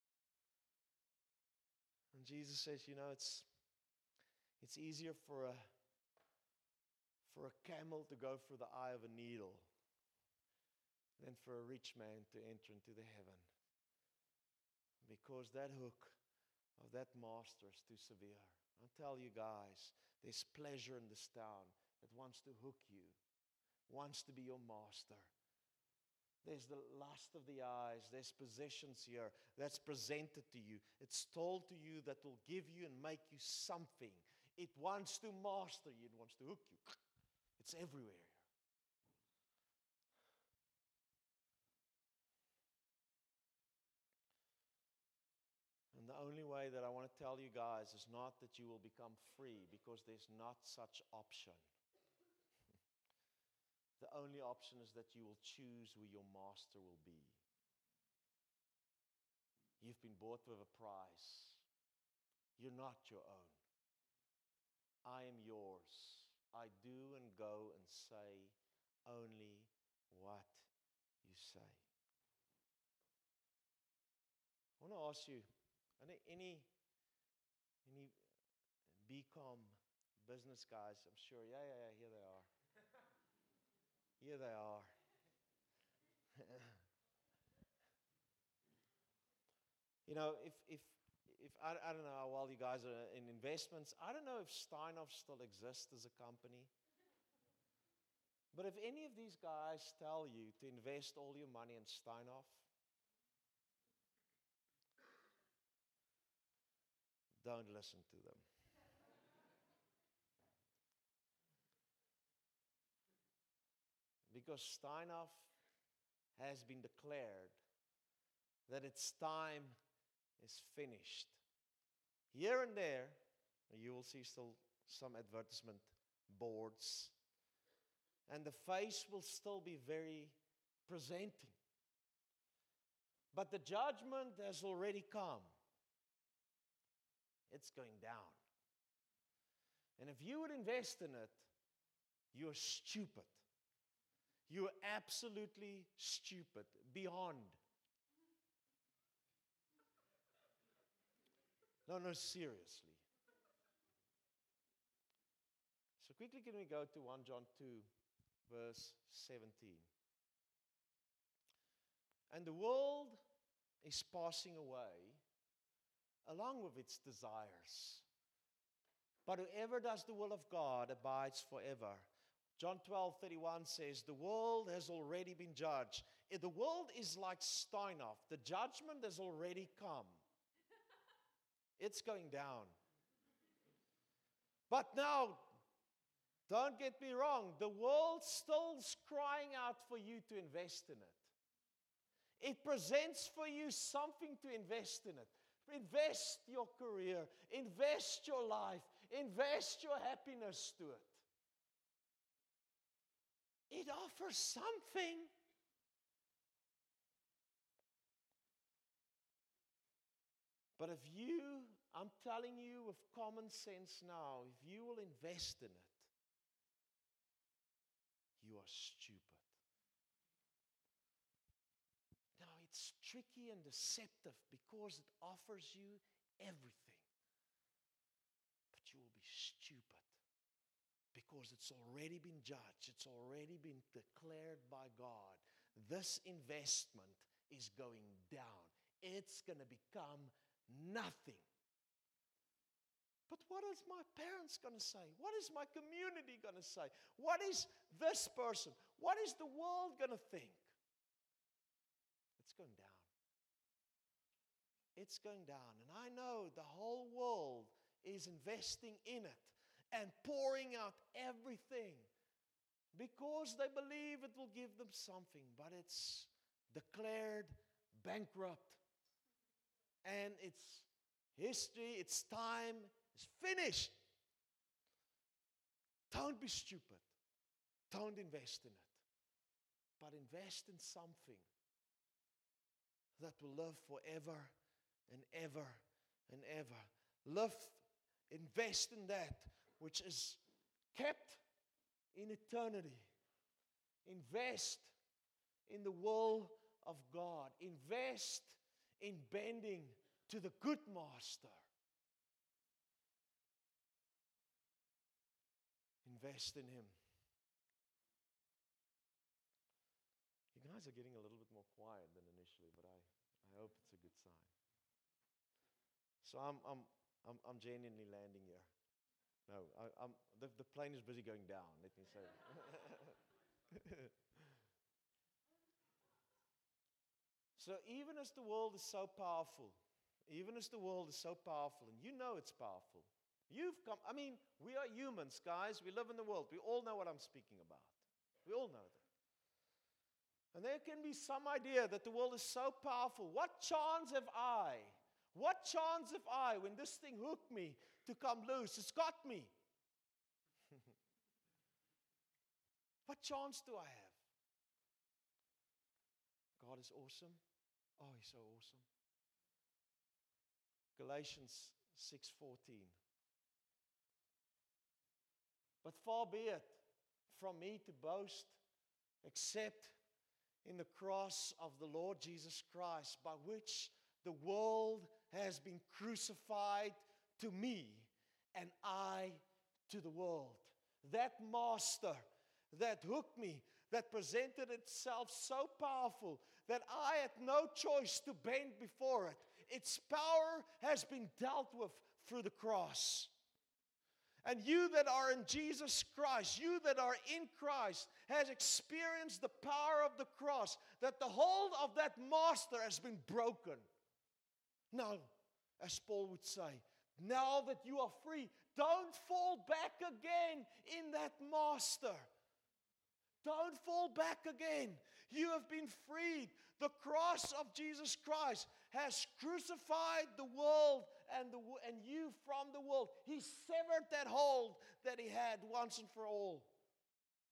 And Jesus says, you know, it's it's easier for a for a camel to go through the eye of a needle than for a rich man to enter into the heaven. Because that hook of that master is too severe. I'll tell you guys, there's pleasure in this town that wants to hook you, wants to be your master. There's the lust of the eyes. There's possessions here that's presented to you. It's told to you that will give you and make you something. It wants to master you. It wants to hook you. It's everywhere. And the only way that I want to tell you guys is not that you will become free, because there's not such option. The only option is that you will choose who your master will be. You've been bought with a price. You're not your own. I am yours. I do and go and say only what you say. I want to ask you, any any, any B Com business guys, I'm sure, yeah, yeah, yeah, here they are. Here they are. You know, if if if I, I don't know how well you guys are in investments. I don't know if Steinhoff still exists as a company. But if any of these guys tell you to invest all your money in Steinhoff, don't listen to them. Because Steinhoff has been declared that its time is finished. Here and there, you will see still some advertisement boards, and the face will still be very presenting. But the judgment has already come. It's going down. And if you would invest in it, you're stupid. You're absolutely stupid, beyond. No, no, seriously. So quickly, can we go to First John two, verse seventeen? And the world is passing away along with its desires. But whoever does the will of God abides forever. John twelve thirty-one says, the world has already been judged. The world is like Steinhoff. The judgment has already come. It's going down. But now, don't get me wrong, the world still's crying out for you to invest in it. It presents for you something to invest in it. Invest your career, invest your life, invest your happiness to it. It offers something. But if you, I'm telling you with common sense now, if you will invest in it, you are stupid. Now, it's tricky and deceptive because it offers you everything. But you will be stupid because it's already been judged. It's already been declared by God. This investment is going down. It's going to become nothing. But what is my parents going to say? What is my community going to say? What is this person? What is the world going to think? It's going down. It's going down. And I know the whole world is investing in it and pouring out everything because they believe it will give them something, but it's declared bankrupt. And its history, its time is finished. Don't be stupid. Don't invest in it. But invest in something that will live forever and ever and ever. Live, invest in that which is kept in eternity. Invest in the will of God. Invest in bending to the good master. Invest in him. You guys are getting a little bit more quiet than initially, but I, I hope it's a good sign. So I'm I'm I'm, I'm genuinely landing here. No, I, I'm the, the plane is busy going down. Let me say. So even as the world is so powerful, even as the world is so powerful, and you know it's powerful, you've come, I mean, we are humans, guys. We live in the world. We all know what I'm speaking about. We all know that. And there can be some idea that the world is so powerful. What chance have I? What chance have I when this thing hooked me to come loose? It's got me. What chance do I have? God is awesome. Oh, he's so awesome. Galatians six fourteen. But far be it from me to boast except in the cross of the Lord Jesus Christ, by which the world has been crucified to me and I to the world. That master that hooked me, that presented itself so powerful that I had no choice to bend before it. Its power has been dealt with through the cross. And you that are in Jesus Christ, you that are in Christ, has experienced the power of the cross, that the hold of that master has been broken. Now, as Paul would say, now that you are free, don't fall back again in that master. Don't fall back again. You have been freed. The cross of Jesus Christ has crucified the world and, the, and you from the world. He severed that hold that he had once and for all.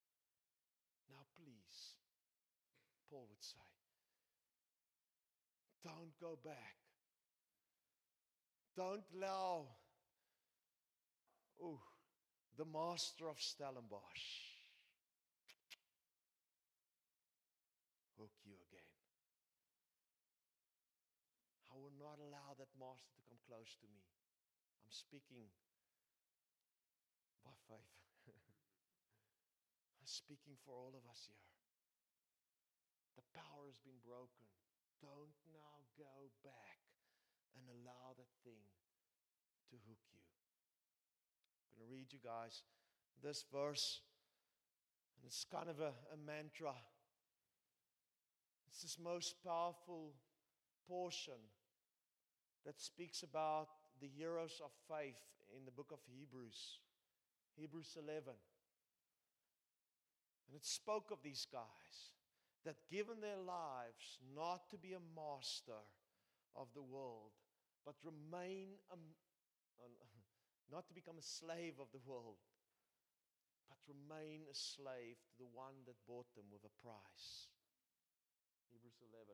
Now please, Paul would say, Don't go back. Don't allow ooh, the master of Stellenbosch hook you again. I will not allow that master to come close to me. I'm speaking by faith. I'm speaking for all of us here. The power has been broken. Don't now go back and allow that thing to hook you. I'm going to read you guys this verse. And it's kind of a, a mantra. It's this most powerful portion that speaks about the heroes of faith in the book of Hebrews. Hebrews eleven. And it spoke of these guys that given their lives not to be a master of the world, but remain, a, not to become a slave of the world, but remain a slave to the one that bought them with a price. Hebrews eleven.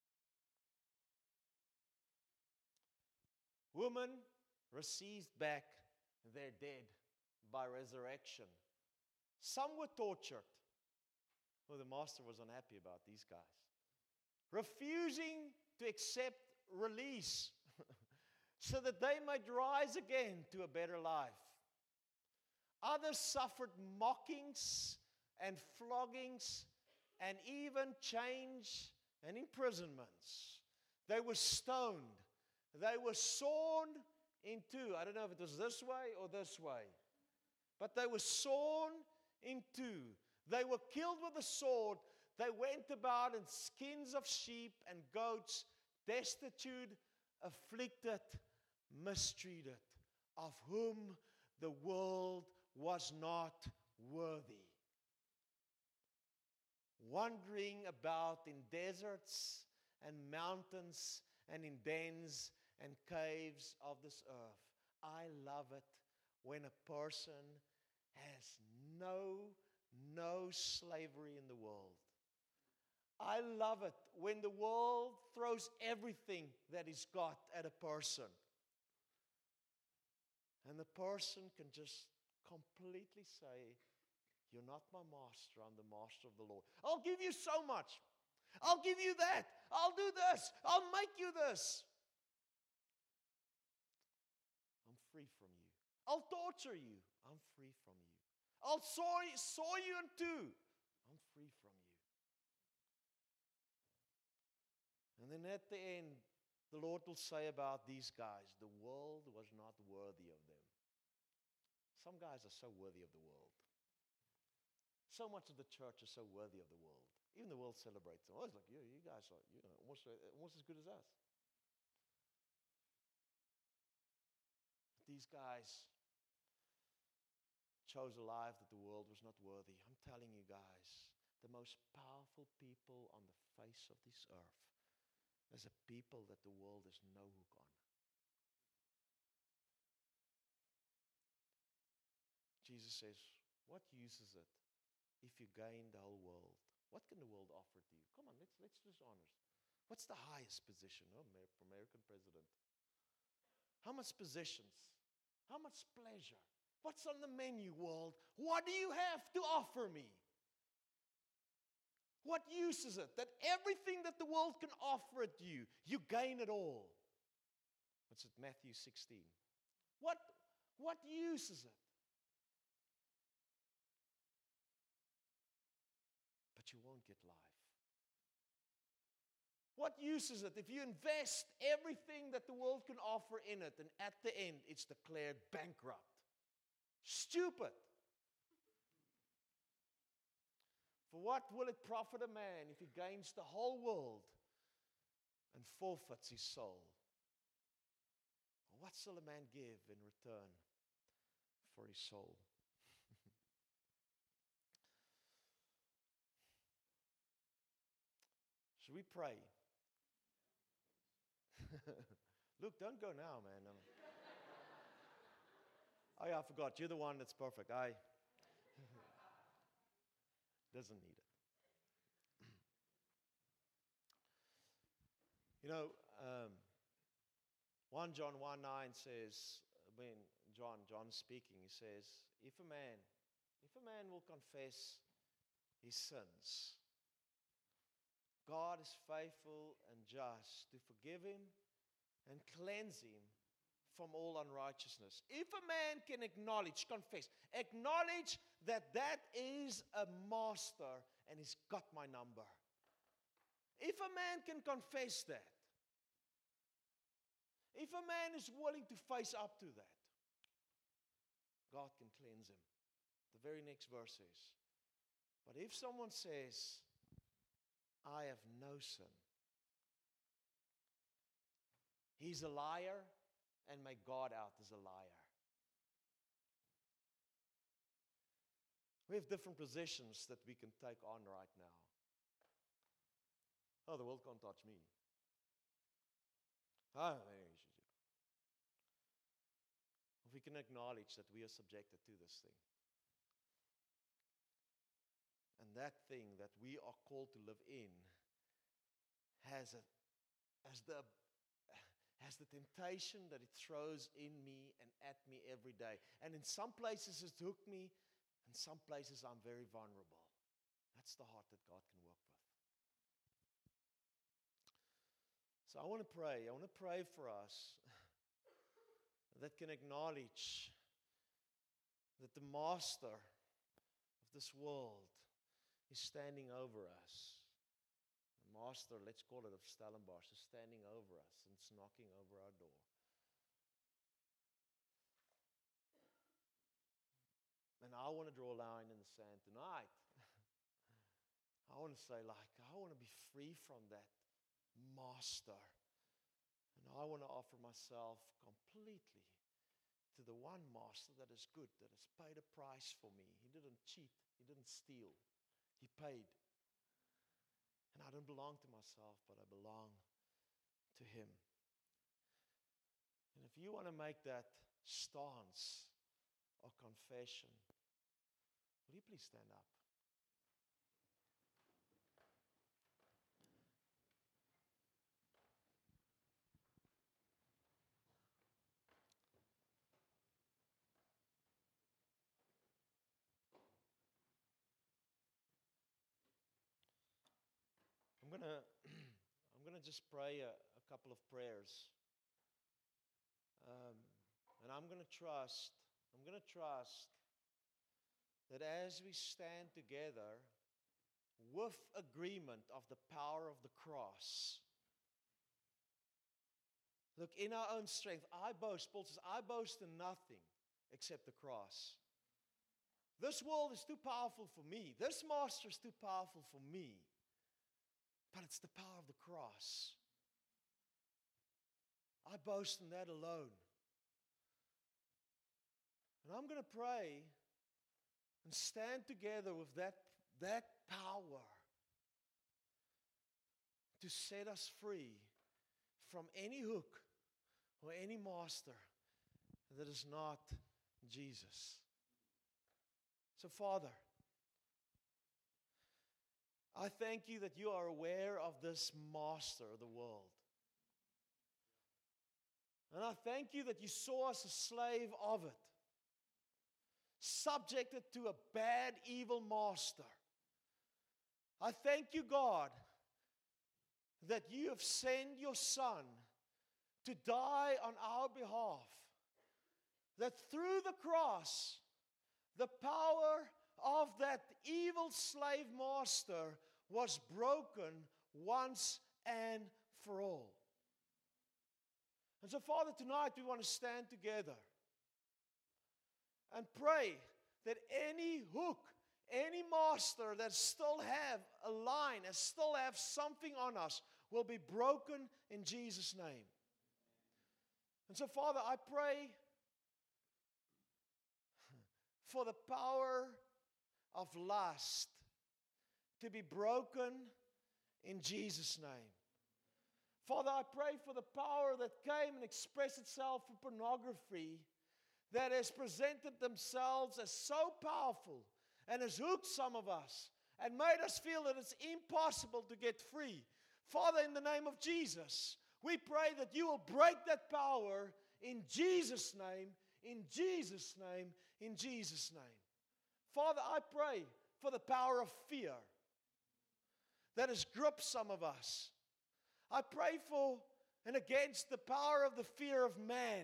Women received back their dead by resurrection. Some were tortured. Well, the master was unhappy about these guys. Refusing to accept release so that they might rise again to a better life. Others suffered mockings and floggings and even chains and imprisonments. They were stoned. They were sawn in two. I don't know if it was this way or this way. But they were sawn in two. They were killed with a sword. They went about in skins of sheep and goats, destitute, afflicted, mistreated, of whom the world was not worthy. Wandering about in deserts and mountains and in dens and caves of this earth. I love it when a person has no, no slavery in the world. I love it when the world throws everything that it's got at a person. And the person can just completely say, you're not my master, I'm the master of the Lord. I'll give you so much. I'll give you that. I'll do this. I'll make you this. I'm free from you. I'll torture you. I'm free from you. I'll saw, saw you in two. I'm free from you. And then at the end, the Lord will say about these guys, the world was not worthy of them. Some guys are so worthy of the world. So much of the church is so worthy of the world. Even the world celebrates them. Oh, it's like, you, you guys are you know, almost, almost as good as us. These guys chose a life that the world was not worthy. I'm telling you guys, the most powerful people on the face of this earth is a people that the world has no hook on. Jesus says, what use is it if you gain the whole world? What can the world offer to you? Come on, let's let's just honest. What's the highest position? Oh, American president. How much possessions? How much pleasure? What's on the menu, world? What do you have to offer me? What use is it that everything that the world can offer it you, you gain it all? What's it, Matthew sixteen? What, what use is it? But you won't get life. What use is it if you invest everything that the world can offer in it and at the end it's declared bankrupt? Stupid. For what will it profit a man if he gains the whole world and forfeits his soul? What shall a man give in return for his soul? Should we pray? Look, don't go now, man. Um, oh yeah, I forgot. You're the one that's perfect. I doesn't need it. You You know, um, First John one nine says, when John, John speaking, he says, if a man, if a man will confess his sins, God is faithful and just to forgive him and cleanse him from all unrighteousness. If a man can acknowledge, confess, acknowledge that that is a master and he's got my number. If a man can confess that, if a man is willing to face up to that, God can cleanse him. The very next verse says, but if someone says, I have no sin, he's a liar and make God out as a liar. We have different positions that we can take on right now. Oh, the world can't touch me. Ah, any issues. If we can acknowledge that we are subjected to this thing. And that thing that we are called to live in has a, has the has the temptation that it throws in me and at me every day. And in some places it's hooked me, and some places I'm very vulnerable. That's the heart that God can work with. So I want to pray. I want to pray for us that can acknowledge that the master of this world is standing over us. The master, let's call it of Stellenbosch, is standing over us and it's knocking over our door. And I want to draw a line in the sand tonight. I want to say, like, I want to be free from that master. And I want to offer myself completely to the one master that is good, that has paid a price for me. He didn't cheat. He didn't steal. He paid. And I don't belong to myself, but I belong to him. And if you want to make that stance or confession, will you please stand up? I'm gonna, I'm gonna just pray a, a couple of prayers, um, and I'm gonna trust. I'm gonna trust that as we stand together with agreement of the power of the cross. Look, in our own strength, I boast. Paul says, I boast in nothing except the cross. This world is too powerful for me. This master is too powerful for me. But it's the power of the cross. I boast in that alone. And I'm going to pray and stand together with that, that power to set us free from any hook or any master that is not Jesus. So, Father, I thank you that you are aware of this master of the world. And I thank you that you saw us a slave of it, subjected to a bad, evil master. I thank you, God, that you have sent your Son to die on our behalf, that through the cross, the power of that evil slave master was broken once and for all. And so, Father, tonight we want to stand together and pray that any hook, any master that still have a line, and still have something on us, will be broken in Jesus' name. And so, Father, I pray for the power of lust to be broken in Jesus' name. Father, I pray for the power that came and expressed itself in pornography, that has presented themselves as so powerful and has hooked some of us and made us feel that it's impossible to get free. Father, in the name of Jesus, we pray that you will break that power in Jesus' name, in Jesus' name, in Jesus' name. Father, I pray for the power of fear that has gripped some of us. I pray for and against the power of the fear of man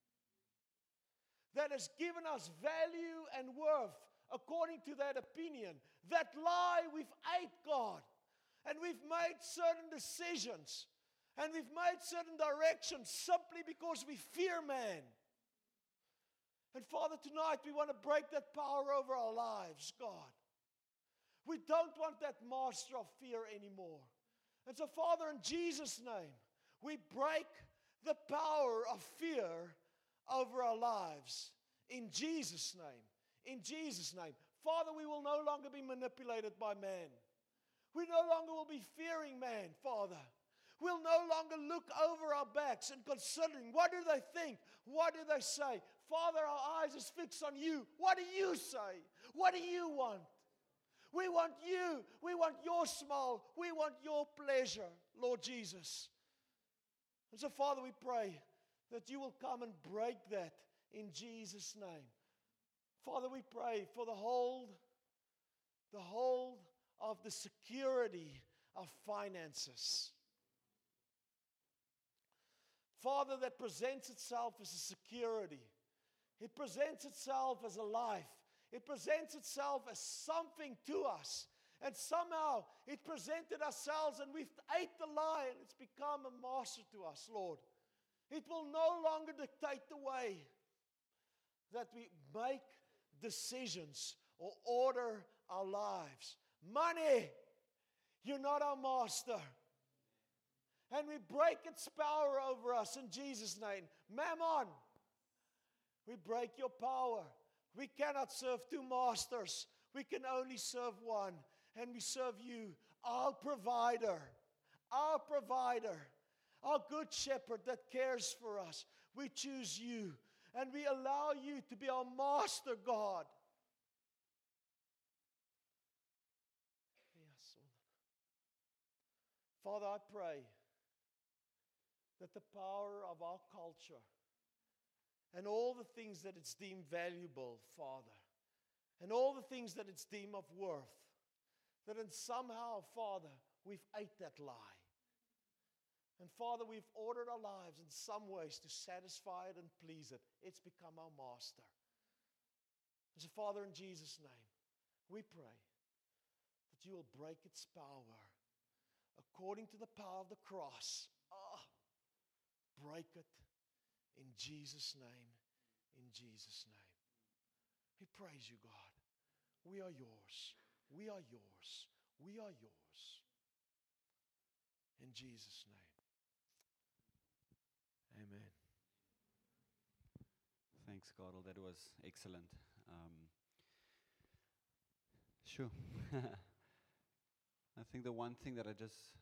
that has given us value and worth according to that opinion. That lie, we've ate God, and we've made certain decisions, and we've made certain directions simply because we fear man. And Father, tonight we want to break that power over our lives, God. We don't want that master of fear anymore. And so, Father, in Jesus' name, we break the power of fear over our lives. In Jesus' name. In Jesus' name. Father, we will no longer be manipulated by man. We no longer will be fearing man, Father. We'll no longer look over our backs and considering, what do they think? What do they say? Father, our eyes is fixed on you. What do you say? What do you want? We want you. We want your smile. We want your pleasure, Lord Jesus. And so, Father, we pray that you will come and break that in Jesus' name. Father, we pray for the hold, the hold of the security of finances. Father, that presents itself as a security. It presents itself as a life. It presents itself as something to us. And somehow it presented ourselves and we've ate the lie and it's become a master to us, Lord. It will no longer dictate the way that we make decisions or order our lives. Money, you're not our master. And we break its power over us in Jesus' name. Mammon, we break your power. We cannot serve two masters. We can only serve one. And we serve you, our provider, our provider, our good shepherd that cares for us. We choose you. And we allow you to be our master, God. Father, I pray that the power of our culture and all the things that it's deemed valuable, Father, and all the things that it's deemed of worth, that in somehow, Father, we've ate that lie. And Father, we've ordered our lives in some ways to satisfy it and please it. It's become our master. And so, Father, in Jesus' name, we pray that you will break its power according to the power of the cross. Oh, break it in Jesus' name, in Jesus' name. We praise you, God. We are yours. We are yours. We are yours. In Jesus' name. Amen. Thanks, Gardel. That was excellent. Um, sure. I think the one thing that I just